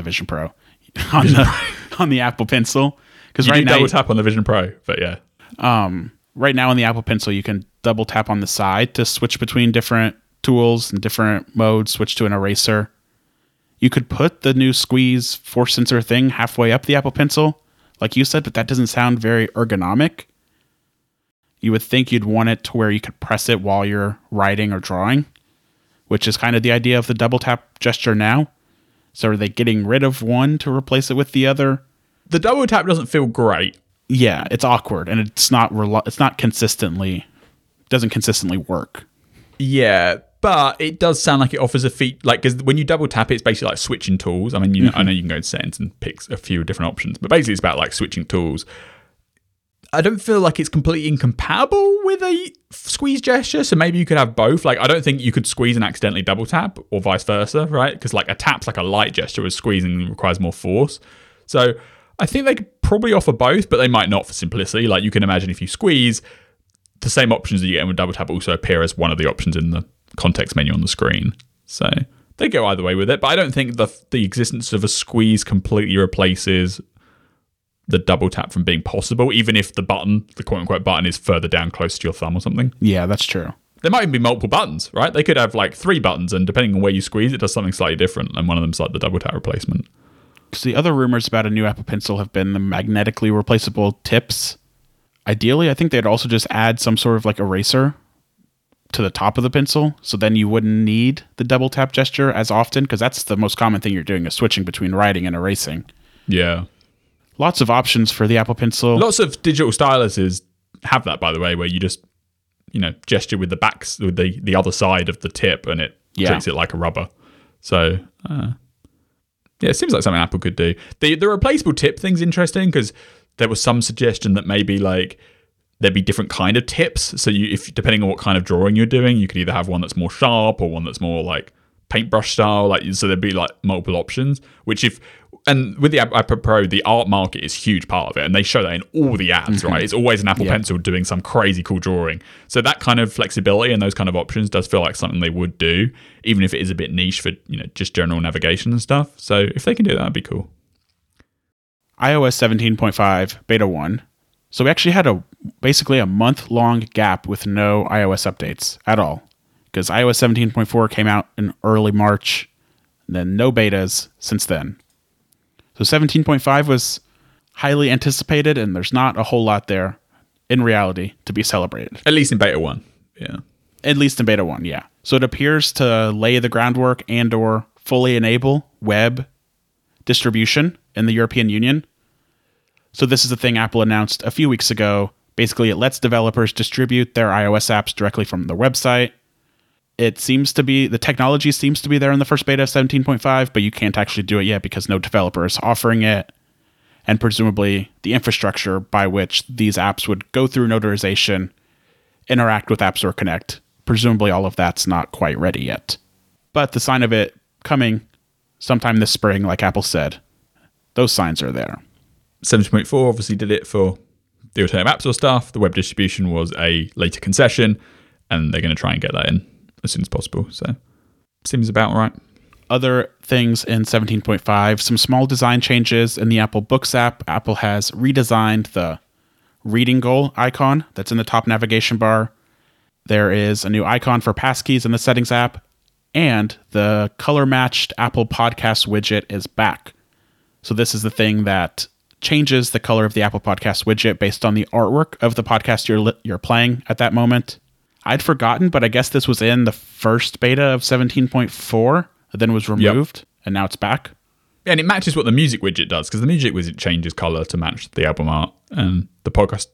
the Apple Pencil. Because right now double tap on the Vision Pro, but yeah. Right now on the Apple Pencil, you can double tap on the side to switch between different tools and different modes, switch to an eraser. You could put the new squeeze force sensor thing halfway up the Apple Pencil, like you said, but that doesn't sound very ergonomic. You would think you'd want it to where you could press it while you're writing or drawing, which is kind of the idea of the double tap gesture now. So are they getting rid of one to replace it with the other? The double tap doesn't feel great. Yeah, it's awkward, and it's not consistently, doesn't consistently work. Yeah, but it does sound like it offers a feature, because when you double tap, it's basically like switching tools. I mean, I know you can go in settings and pick a few different options, but basically it's about switching tools. I don't feel like it's completely incompatible with a squeeze gesture, so maybe you could have both. I don't think you could squeeze and accidentally double tap, or vice versa, right? Because a tap's like a light gesture, whereas squeezing requires more force. So I think they could probably offer both, but they might not for simplicity. You can imagine if you squeeze, the same options that you get with double tap also appear as one of the options in the context menu on the screen. So they go either way with it, but I don't think the existence of a squeeze completely replaces the double tap from being possible, even if the button, the quote-unquote button, is further down close to your thumb or something. Yeah, that's true. There might even be multiple buttons, right? They could have 3 buttons, and depending on where you squeeze, it does something slightly different, and one of them's the double tap replacement. Because the other rumors about a new Apple Pencil have been the magnetically replaceable tips. Ideally, I think they'd also just add some sort of eraser to the top of the pencil, so then you wouldn't need the double tap gesture as often, because that's the most common thing you're doing is switching between writing and erasing. Yeah. Lots of options for the Apple Pencil. Lots of digital styluses have that, by the way, where you just, gesture with the other side of the tip, and it treats it like a rubber. So, yeah, it seems like something Apple could do. The replaceable tip thing's interesting because there was some suggestion that maybe there'd be different kind of tips. So if depending on what kind of drawing you're doing, you could either have one that's more sharp or one that's more paintbrush style. So there'd be multiple options. Which if and with the iPad Pro, the art market is a huge part of it, and they show that in all the apps, right? It's always an Apple Pencil doing some crazy cool drawing. So that kind of flexibility and those kind of options does feel like something they would do, even if it is a bit niche for just general navigation and stuff. So if they can do that, that'd be cool. iOS 17.5 Beta 1. So we actually had basically a month-long gap with no iOS updates at all, because iOS 17.4 came out in early March, and then no betas since then. So 17.5 was highly anticipated, and there's not a whole lot there in reality to be celebrated. At least in Beta 1, yeah. At least in Beta 1, yeah. So it appears to lay the groundwork and or fully enable web distribution in the European Union. So this is the thing Apple announced a few weeks ago. Basically, it lets developers distribute their iOS apps directly from their website. It seems to be, the technology seems to be there in the first beta of 17.5, but you can't actually do it yet because no developer is offering it. And presumably the infrastructure by which these apps would go through notarization, interact with App Store Connect, presumably all of that's not quite ready yet. But the sign of it coming sometime this spring, like Apple said, those signs are there. 17.4 obviously did it for the alternative App Store stuff. The web distribution was a later concession, and they're going to try and get that in as soon as possible. So seems about right. Other things in 17.5, some small design changes in the Apple Books app. Apple has redesigned the reading goal icon that's in the top navigation bar. There is a new icon for passkeys in the settings app, and the color-matched Apple Podcast widget is back. So this is the thing that changes the color of the Apple Podcast widget based on the artwork of the podcast you're playing at that moment. I'd forgotten, but I guess this was in the first beta of 17.4, then was removed, and now it's back. And it matches what the music widget does, because the music widget changes color to match the album art, and the podcast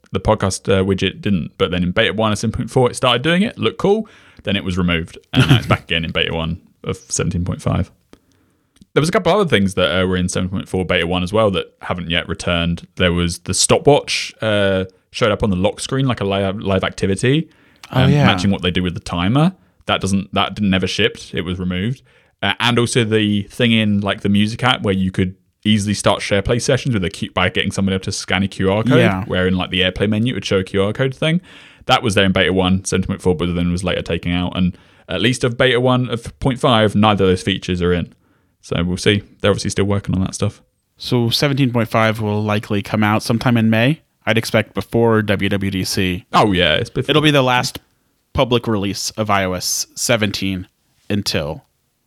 widget didn't. But then in beta 1 of 7.4, it started doing it, looked cool, then it was removed, and now it's back again in beta 1 of 17.5. There was a couple other things that were in 7.4 beta 1 as well that haven't yet returned. There was the stopwatch showed up on the lock screen like a live activity, matching what they do with the timer. That never shipped. It was removed. And also the thing in like the music app where you could easily start SharePlay sessions by getting somebody able to scan a QR code, where in like the AirPlay menu it would show a QR code thing. That was there in beta 1, 7.4, but then was later taken out. And at least of beta 1 of 0.5, neither of those features are in. So we'll see. They're obviously still working on that stuff. So 17.5 will likely come out sometime in May. I'd expect before WWDC. Oh, yeah. It's before. It'll be the last public release of iOS 17 until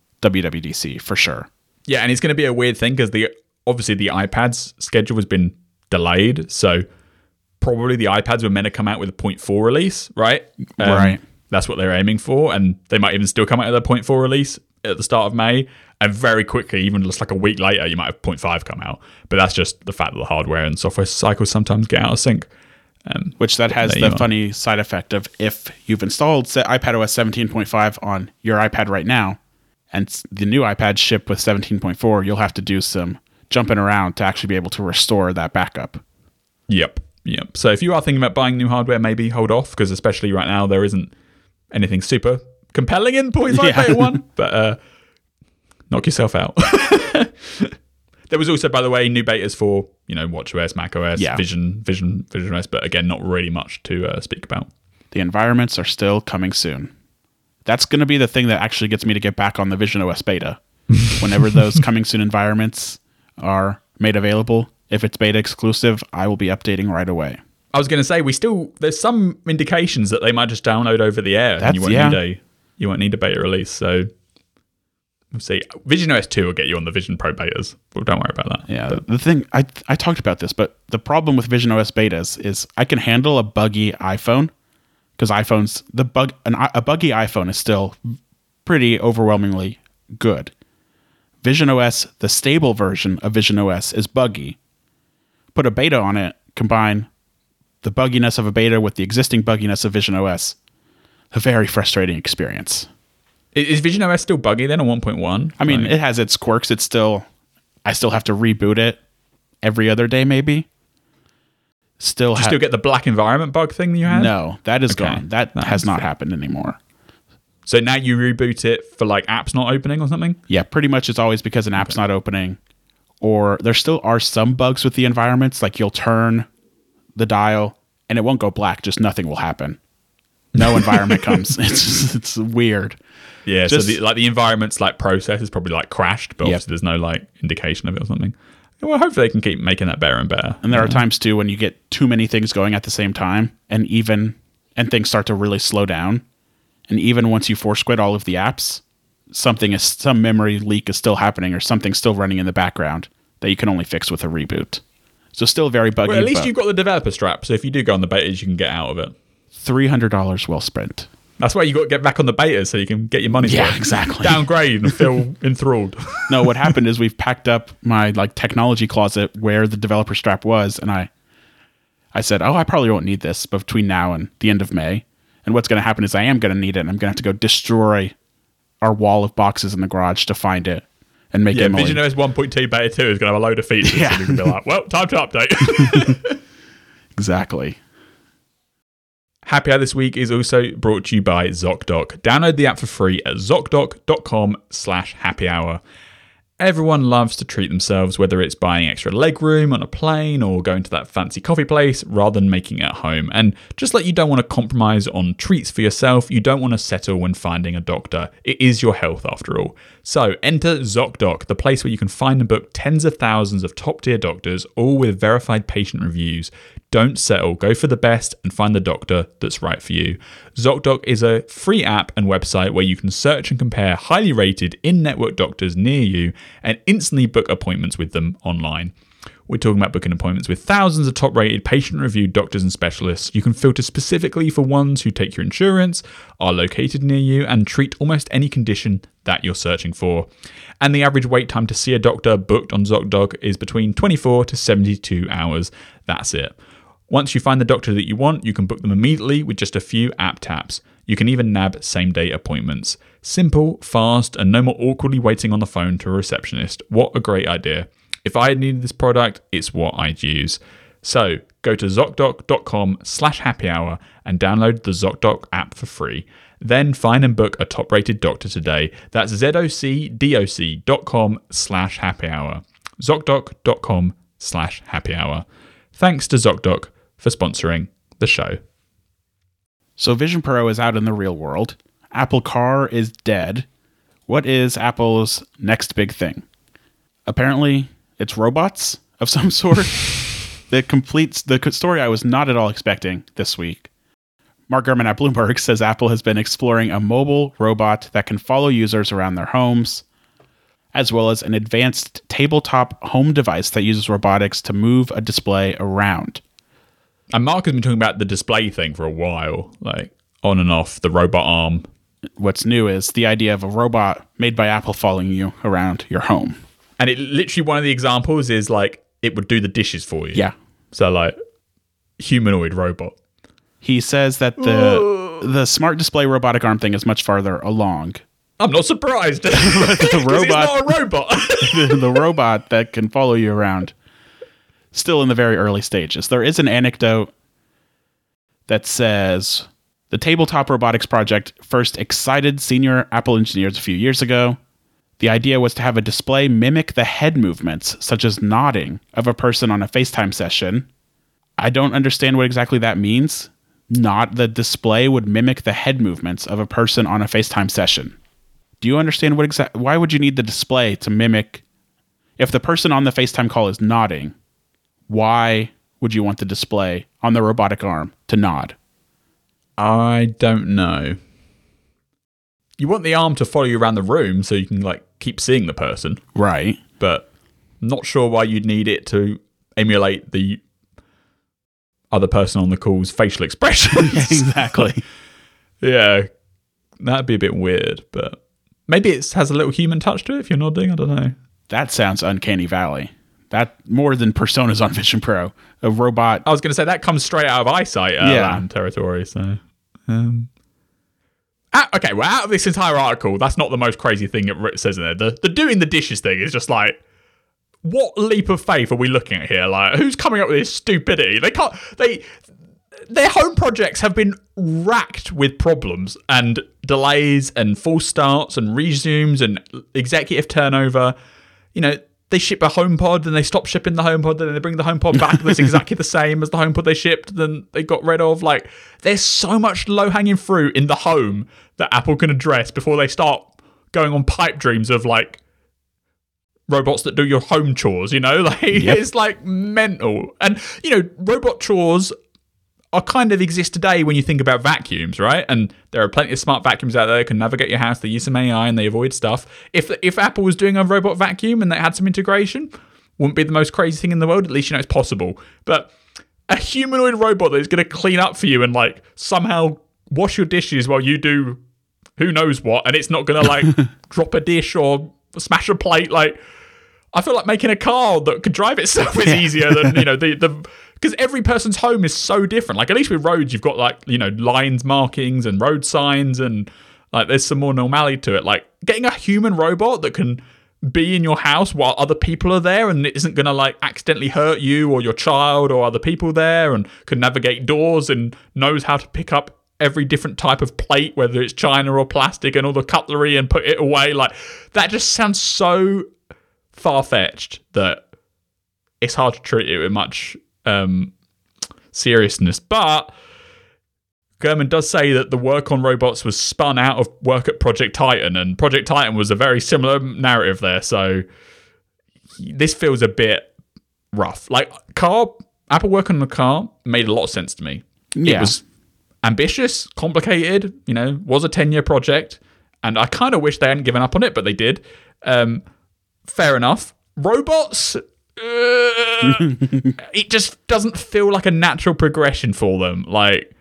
WWDC, for sure. Yeah, and it's going to be a weird thing because obviously the iPad's schedule has been delayed. So probably the iPads were meant to come out with a 0.4 release, right? Right. That's what they're aiming for. And they might even still come out with a 0.4 release at the start of May. And very quickly, even just like a week later, you might have 0.5 come out. But that's just the fact that the hardware and software cycles sometimes get out of sync. Which that has the funny side effect of if you've installed iPadOS 17.5 on your iPad right now, and the new iPad ship with 17.4, you'll have to do some jumping around to actually be able to restore that backup. Yep. So if you are thinking about buying new hardware, maybe hold off, because especially right now, there isn't anything super compelling in 0.5 beta 1. But knock yourself out. There was also, by the way, new betas for WatchOS, macOS, VisionOS, but again, not really much to speak about. The environments are still coming soon. That's going to be the thing that actually gets me to get back on the VisionOS beta. Whenever those coming soon environments are made available, if it's beta exclusive, I will be updating right away. I was going to say, there's some indications that they might just download over the air, and you won't need a beta release. So we'll see. VisionOS 2 will get you on the Vision Pro betas. Well, don't worry about that. Yeah, the thing, I talked about this, but the problem with VisionOS betas is I can handle a buggy iPhone, because a buggy iPhone is still pretty overwhelmingly good. VisionOS, the stable version of VisionOS, is buggy. Put a beta on it, combine the bugginess of a beta with the existing bugginess of VisionOS. A very frustrating experience. Is VisionOS still buggy then on 1.1? I mean, it has its quirks. I still have to reboot it every other day, maybe. Do you still get the black environment bug thing that you had? No, that is gone. That has not happened anymore. So now you reboot it for like apps not opening or something? Yeah, pretty much it's always because an app's not opening, or there still are some bugs with the environments. Like you'll turn the dial and it won't go black, just nothing will happen. No environment comes. It's weird. Yeah, so the environment's like process is probably like crashed, but Yep. obviously there's no like indication of it or something. Well, hopefully they can keep making that better and better. And there are times too when you get too many things going at the same time, and things start to really slow down. And even once you force quit all of the apps, some memory leak is still happening, or something's still running in the background that you can only fix with a reboot. So still very buggy. Well, at least you've got the developer strap, so if you do go on the betas, you can get out of it. $300 well spent. That's why you got to get back on the beta so you can get your money's worth. Yeah, exactly. Downgrade and feel enthralled. No, what happened is we've packed up my like technology closet where the developer strap was, and I said, I probably won't need this between now and the end of May. And what's going to happen is I am going to need it, and I'm going to have to go destroy our wall of boxes in the garage to find it and make it. Vision OS 1.2 Beta 2 is going to have a load of features. Yeah. And you can be like, well, time to update. Exactly. Happy Hour this week is also brought to you by ZocDoc. Download the app for free at ZocDoc.com/happyhour. Everyone loves to treat themselves, whether it's buying extra legroom on a plane or going to that fancy coffee place rather than making it at home. And just like you don't want to compromise on treats for yourself, you don't want to settle when finding a doctor. It is your health after all. So enter ZocDoc, the place where you can find and book tens of thousands of top-tier doctors, all with verified patient reviews. Don't settle. Go for the best and find the doctor that's right for you. ZocDoc is a free app and website where you can search and compare highly rated in-network doctors near you and instantly book appointments with them online. We're talking about booking appointments with thousands of top-rated, patient-reviewed doctors and specialists. You can filter specifically for ones who take your insurance, are located near you, and treat almost any condition that you're searching for. And the average wait time to see a doctor booked on ZocDoc is between 24 to 72 hours. That's it. Once you find the doctor that you want, you can book them immediately with just a few app taps. You can even nab same-day appointments. Simple, fast, and no more awkwardly waiting on the phone to a receptionist. What a great idea. If I had needed this product, it's what I'd use. So go to ZocDoc.com/happyhour and download the ZocDoc app for free. Then find and book a top-rated doctor today. That's ZocDoc.com/happyhour. ZocDoc.com/happyhour. Thanks to ZocDoc for sponsoring the show. So Vision Pro is out in the real world. Apple Car is dead. What is Apple's next big thing? Apparently, it's robots of some sort. That completes the story I was not at all expecting this week. Mark Gurman at Bloomberg says Apple has been exploring a mobile robot that can follow users around their homes, as well as an advanced tabletop home device that uses robotics to move a display around. And Mark has been talking about the display thing for a while, like on and off, the robot arm. What's new is the idea of a robot made by Apple following you around your home. And it literally, one of the examples is like, it would do the dishes for you. Yeah. So like, humanoid robot. He says that the smart display robotic arm thing is much farther along. I'm not surprised. The robot, it's not a robot. the robot that can follow you around, still in the very early stages. There is an anecdote that says the tabletop robotics project first excited senior Apple engineers a few years ago. The idea was to have a display mimic the head movements, such as nodding, of a person on a FaceTime session. I don't understand what exactly that means. Not the display would mimic the head movements of a person on a FaceTime session. Do you understand why would you need the display to mimic? If the person on the FaceTime call is nodding, why would you want the display on the robotic arm to nod? I don't know. You want the arm to follow you around the room so you can like keep seeing the person. Right. But I'm not sure why you'd need it to emulate the other person on the call's facial expressions. Exactly. Yeah. That'd be a bit weird, but maybe it has a little human touch to it if you're nodding. I don't know. That sounds uncanny valley. That more than Personas on Vision Pro. A robot. I was going to say that comes straight out of eyesight land territory. So, okay. Well, out of this entire article, that's not the most crazy thing it says in there. The doing the dishes thing is just like, what leap of faith are we looking at here? Like, who's coming up with this stupidity? Their home projects have been racked with problems and delays and false starts and resumes and executive turnover. You know, they ship a HomePod and they stop shipping the HomePod, and then they bring the HomePod back that's exactly the same as the HomePod they shipped, then they got rid of. Like, there's so much low-hanging fruit in the home that Apple can address before they start going on pipe dreams of, like, robots that do your home chores, you know? Like, It's, like, mental. And, you know, robot chores are kind of exist today when you think about vacuums, right? And there are plenty of smart vacuums out there that can navigate your house. They use some AI and they avoid stuff. If Apple was doing a robot vacuum and they had some integration, wouldn't be the most crazy thing in the world. At least you know it's possible. But a humanoid robot that is going to clean up for you and like somehow wash your dishes while you do who knows what, and it's not going to like drop a dish or smash a plate. Like, I feel like making a car that could drive itself is easier than, you know, the because every person's home is so different. Like, at least with roads, you've got, like, you know, lines, markings, and road signs, and, like, there's some more normality to it. Like, getting a human robot that can be in your house while other people are there and it isn't going to, like, accidentally hurt you or your child or other people there, and can navigate doors and knows how to pick up every different type of plate, whether it's china or plastic, and all the cutlery, and put it away. Like, that just sounds so far-fetched that it's hard to treat it with much seriousness. But Gurman does say that the work on robots was spun out of work at Project Titan, and Project Titan was a very similar narrative there, so this feels a bit rough. Like, Apple working on the car made a lot of sense to me. Yeah. It was ambitious, complicated, you know, was a 10-year project, and I kind of wish they hadn't given up on it, but they did. Fair enough. Robots, it just doesn't feel like a natural progression for them. Like,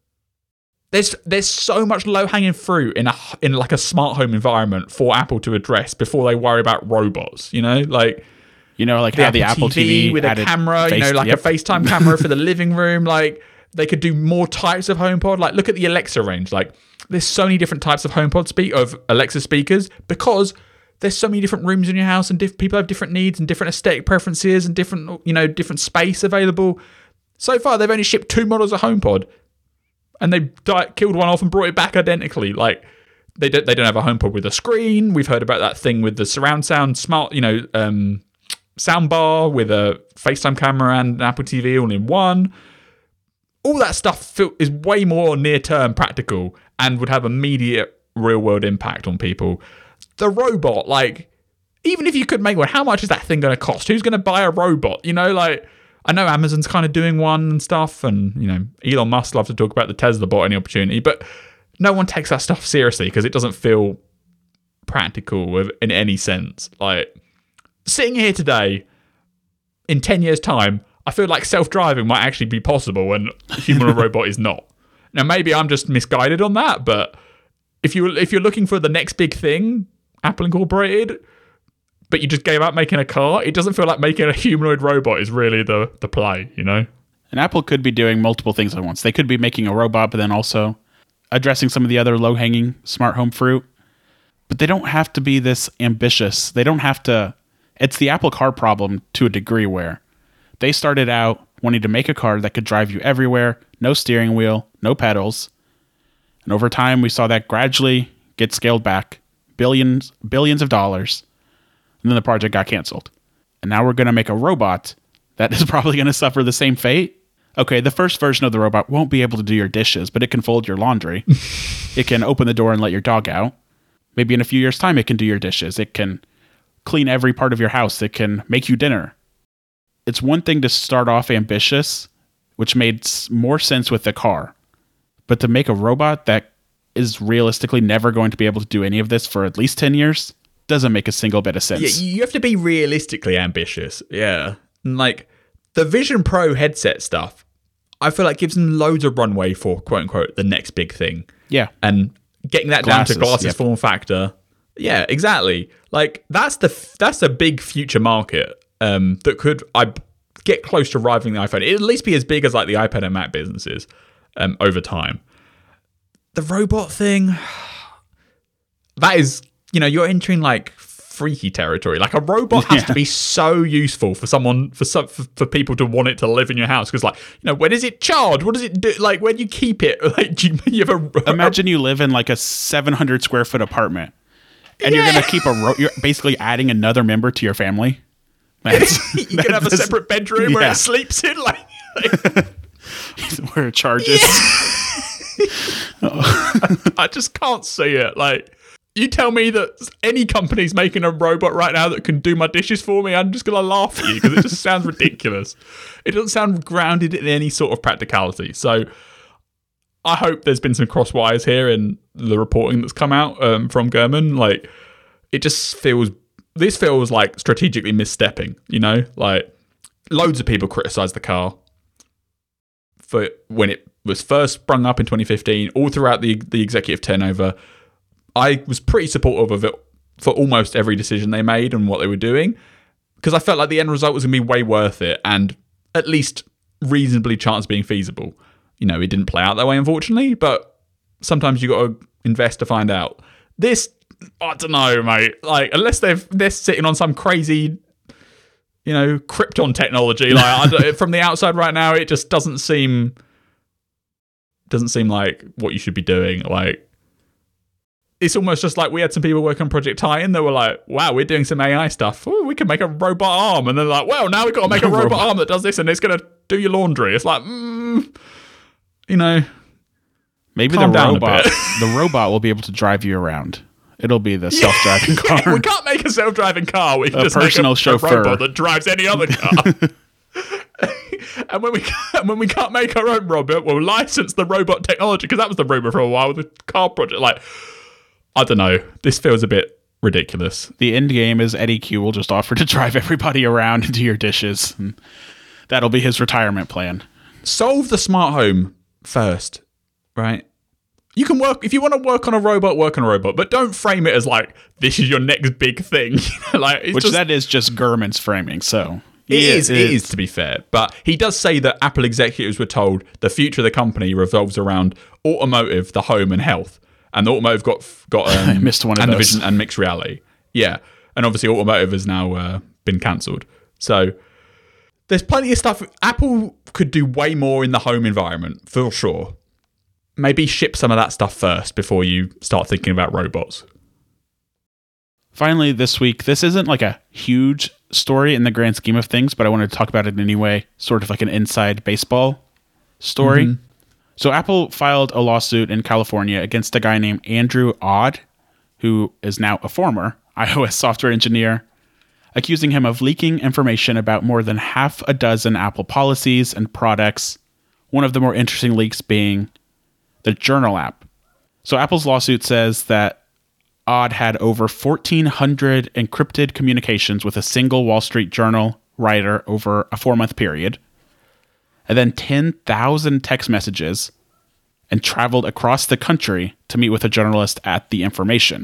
there's so much low-hanging fruit in like a smart home environment for Apple to address before they worry about robots, you know? Like, you know, like how the Apple TV with a camera, you know, like a FaceTime camera for the living room. Like, they could do more types of HomePod. Like, look at the Alexa range. Like, there's so many different types of HomePod of Alexa speakers, because there's so many different rooms in your house, and people have different needs and different aesthetic preferences and different, you know, different space available. So far, they've only shipped 2 models of HomePod, and they killed one off and brought it back identically. Like, they don't have a HomePod with a screen. We've heard about that thing with the surround sound smart, you know, sound bar with a FaceTime camera and an Apple TV all in one. All that stuff is way more near-term practical and would have immediate real-world impact on people. The robot, like, even if you could make one, how much is that thing going to cost? Who's going to buy a robot? You know, like, I know Amazon's kind of doing one and stuff, and, you know, Elon Musk loves to talk about the Tesla bot any opportunity, but no one takes that stuff seriously because it doesn't feel practical in any sense. Like, sitting here today, in 10 years' time, I feel like self-driving might actually be possible when human or robot is not. Now, maybe I'm just misguided on that, but if you're looking for the next big thing, Apple Incorporated, but you just gave up making a car, it doesn't feel like making a humanoid robot is really the play, you know? And Apple could be doing multiple things at once. They could be making a robot, but then also addressing some of the other low-hanging smart home fruit. But they don't have to be this ambitious. They don't have to... It's the Apple Car problem to a degree where they started out wanting to make a car that could drive you everywhere, no steering wheel, no pedals. And over time, we saw that gradually get scaled back, billions of dollars. And then the project got canceled. And now we're going to make a robot that is probably going to suffer the same fate. Okay, the first version of the robot won't be able to do your dishes, but it can fold your laundry. It can open the door and let your dog out. Maybe in a few years' time, it can do your dishes. It can clean every part of your house. It can make you dinner. It's one thing to start off ambitious, which made more sense with the car. But to make a robot that is realistically never going to be able to do any of this for at least 10 years doesn't make a single bit of sense. Yeah, you have to be realistically ambitious. Yeah. Like, the Vision Pro headset stuff, I feel like gives them loads of runway for, quote unquote, the next big thing. Yeah. And getting that down to glasses form factor. Yeah, exactly. Like, that's a big future market that could get close to rivaling the iPhone. It'd at least be as big as, like, the iPad and Mac businesses over time. The robot thing, that is, you know, you're entering, like, freaky territory. Like, a robot has to be so useful for people to want it to live in your house, because, like, you know, where does it charge? What does it do? Like, where do you keep it? Like, you have imagine you live in, like, a 700 square foot apartment, and you're gonna keep you're basically adding another member to your family. You can have a separate bedroom where it sleeps in, like where it charges. I just can't see it. Like, you tell me that any company's making a robot right now that can do my dishes for me, I'm just going to laugh at you because it just sounds ridiculous. It doesn't sound grounded in any sort of practicality. So I hope there's been some cross wires here in the reporting that's come out from Gurman. Like, it just feels like strategically misstepping, you know? Like, loads of people criticised the car for when it was first sprung up in 2015, all throughout the executive turnover. I was pretty supportive of it for almost every decision they made and what they were doing, because I felt like the end result was going to be way worth it and at least reasonably chance being feasible. You know, it didn't play out that way, unfortunately, but sometimes you got to invest to find out. This, I don't know, mate. Like, unless they're sitting on some crazy, you know, Krypton technology, like from the outside right now, it just doesn't seem like what you should be doing. Like, it's almost just like we had some people working on Project Titan that were like, wow, we're doing some AI stuff. Ooh, we can make a robot arm. And they're like, well, now we've got to make a robot arm that does this and it's going to do your laundry. It's like, you know. Maybe the robot will be able to drive you around. It'll be the self-driving car. Yeah, we can't make a self-driving car. We can a just personal make a chauffeur robot that drives any other car. And when we can't make our own robot, we'll license the robot technology, because that was the rumor for a while with the car project. Like, I don't know. This feels a bit ridiculous. The end game is Eddie Q will just offer to drive everybody around and do your dishes. And that'll be his retirement plan. Solve the smart home first, right? You can work, if you want to work on a robot, work on a robot, but don't frame it as like, this is your next big thing. That is just Gurman's framing, so. It is, to be fair. But he does say that Apple executives were told the future of the company revolves around automotive, the home, and health. And the automotive got I missed one of and those. The vision and mixed reality. Yeah. And obviously automotive has now been cancelled. So there's plenty of stuff. Apple could do way more in the home environment, for sure. Maybe ship some of that stuff first before you start thinking about robots. Finally, this week, this isn't like a huge story in the grand scheme of things, but I wanted to talk about it anyway, sort of like an inside baseball story. Mm-hmm. So Apple filed a lawsuit in California against a guy named Andrew Odd, who is now a former iOS software engineer, accusing him of leaking information about more than half a dozen Apple policies and products, one of the more interesting leaks being the Journal app. So Apple's lawsuit says that Odd had over 1,400 encrypted communications with a single Wall Street Journal writer over a 4-month period, and then 10,000 text messages, and traveled across the country to meet with a journalist at The Information.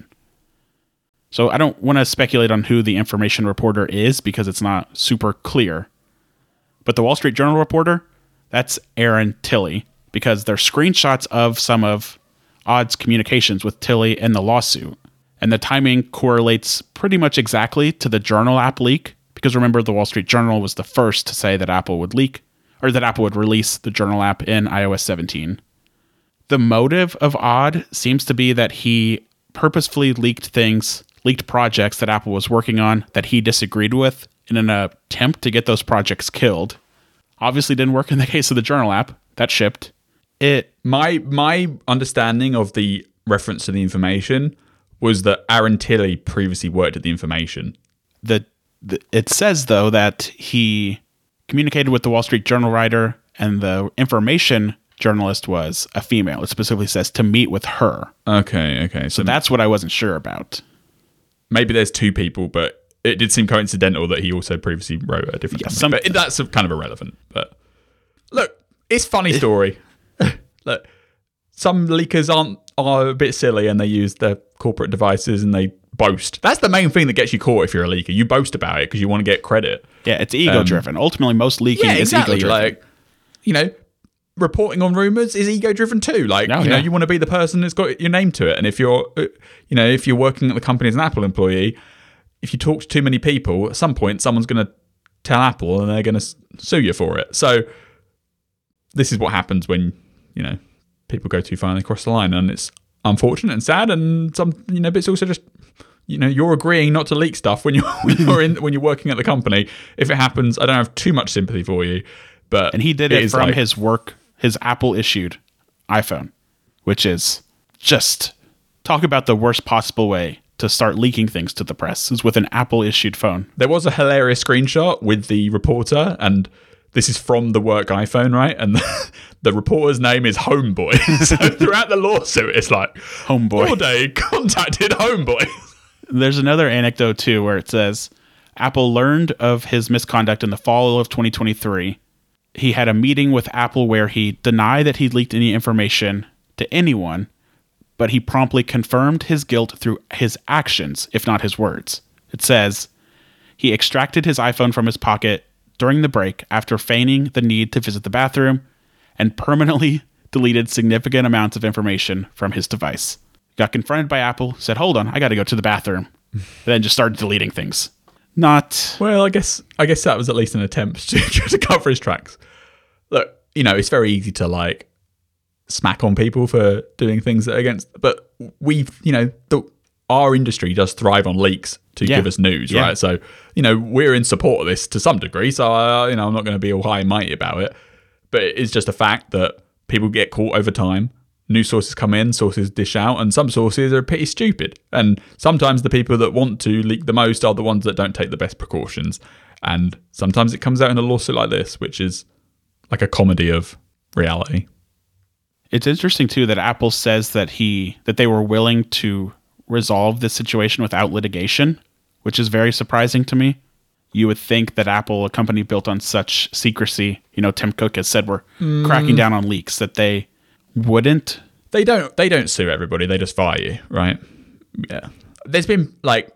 So I don't want to speculate on who the Information reporter is because it's not super clear. But the Wall Street Journal reporter, that's Aaron Tilley, because they're screenshots of some of Odd's communications with Tilley in the lawsuit. And the timing correlates pretty much exactly to the Journal app leak, because remember, the Wall Street Journal was the first to say that Apple would leak, or that Apple would release the Journal app in iOS 17. The motive of Odd seems to be that he purposefully leaked projects that Apple was working on that he disagreed with in an attempt to get those projects killed. Obviously didn't work in the case of the Journal app. That shipped. My understanding of the reference to The Information was that Aaron Tilley previously worked at The Information. It says, though, that he communicated with the Wall Street Journal writer, and the Information journalist was a female. It specifically says to meet with her. Okay. So that's what I wasn't sure about. Maybe there's two people, but it did seem coincidental that he also previously wrote a different company. But that's kind of irrelevant. But look, it's a funny story. Look, some leakers are a bit silly and they use their corporate devices and they boast. That's the main thing that gets you caught if you're a leaker. You boast about it because you want to get credit. Yeah, it's ego-driven. Ultimately, most leaking is ego-driven. Like, you know, reporting on rumors is ego-driven too. Like, you want to be the person that's got your name to it. And if you're working at the company as an Apple employee, if you talk to too many people, at some point, someone's going to tell Apple and they're going to sue you for it. So this is what happens when, people go too far and they cross the line, and it's unfortunate and sad, and some, but it's also just you're agreeing not to leak stuff when you're working at the company. If it happens, I don't have too much sympathy for you. But and he did it from his work, his Apple issued iPhone, which is just talk about the worst possible way to start leaking things to the press is with an Apple issued phone. There was a hilarious screenshot with the reporter, and this is from the work iPhone, right? And the reporter's name is Homeboy. So throughout the lawsuit, it's like Homeboy. Corday contacted Homeboy. There's another anecdote too where it says Apple learned of his misconduct in the fall of 2023. He had a meeting with Apple where he denied that he'd leaked any information to anyone, but he promptly confirmed his guilt through his actions, if not his words. It says he extracted his iPhone from his pocket during the break after feigning the need to visit the bathroom and permanently deleted significant amounts of information from his device. Got confronted by Apple, said, "Hold on, I got to go to the bathroom." Then just started deleting things. Not well. I guess that was at least an attempt to cover his tracks. Look, it's very easy to like smack on people for doing things that are against, but our industry does thrive on leaks to give us news, right? So we're in support of this to some degree. So I'm not going to be all high and mighty about it, but it's just a fact that people get caught over time. New sources come in, sources dish out, and some sources are pretty stupid. And sometimes the people that want to leak the most are the ones that don't take the best precautions. And sometimes it comes out in a lawsuit like this, which is like a comedy of reality. It's interesting too that Apple says that they were willing to resolve this situation without litigation, which is very surprising to me. You would think that Apple, a company built on such secrecy, Tim Cook has said we're cracking down on leaks, that they wouldn't. They don't sue everybody. They just fire you, right? Yeah. There's been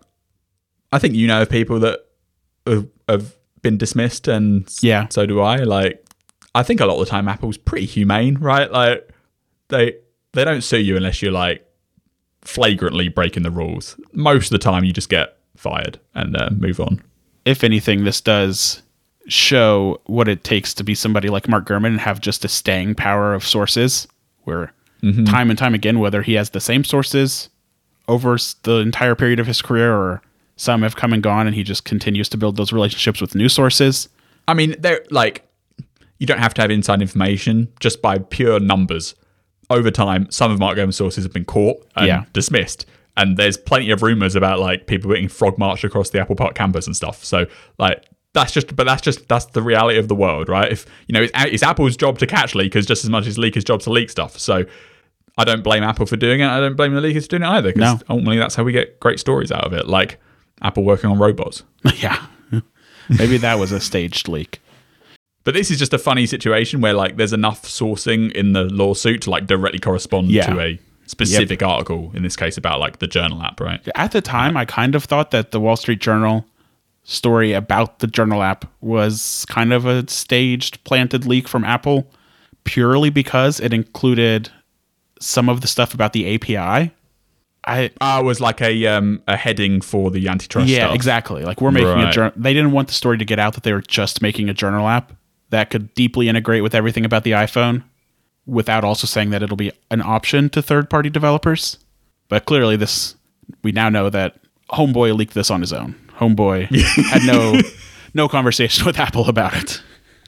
I think people that have been dismissed, and so do I. Like, I think a lot of the time Apple's pretty humane, right? Like, they don't sue you unless you're like flagrantly breaking the rules. Most of the time, you just get fired and move on. If anything, this does show what it takes to be somebody like Mark Gurman and have just a staying power of sources, where time and time again, whether he has the same sources over the entire period of his career or some have come and gone, and he just continues to build those relationships with new sources. I mean, they're like, you don't have to have inside information, just by pure numbers. Over time, some of Mark Gurman's sources have been caught and dismissed. And there's plenty of rumors about like people getting frog marched across the Apple Park campus and stuff. So like, that's the reality of the world, right? If it's Apple's job to catch leakers just as much as leakers' job to leak stuff. So I don't blame Apple for doing it. I don't blame the leakers for doing it either, because ultimately that's how we get great stories out of it, like Apple working on robots. Yeah, maybe that was a staged leak. But this is just a funny situation where like there's enough sourcing in the lawsuit to like directly correspond to a specific article, in this case about like the Journal app, right? At the time, I kind of thought that the Wall Street Journal story about the Journal app was kind of a staged, planted leak from Apple, purely because it included some of the stuff about the API. It was like a heading for the antitrust stuff. Yeah, exactly. Like, we're making a journal. They didn't want the story to get out that they were just making a Journal app that could deeply integrate with everything about the iPhone, without also saying that it'll be an option to third-party developers. But clearly we now know that Homeboy leaked this on his own. Homeboy had no conversation with Apple about it.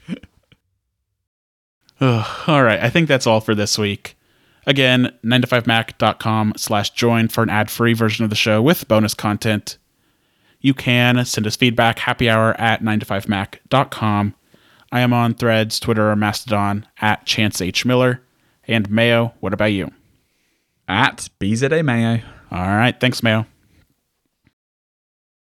All right, I think that's all for this week. Again, 9to5mac.com/join for an ad-free version of the show with bonus content. You can send us feedback, happyhour@9to5mac.com. I am on Threads, Twitter, or Mastodon @ChanceHMiller. And Mayo, what about you? @BZAMayo. All right, thanks, Mayo.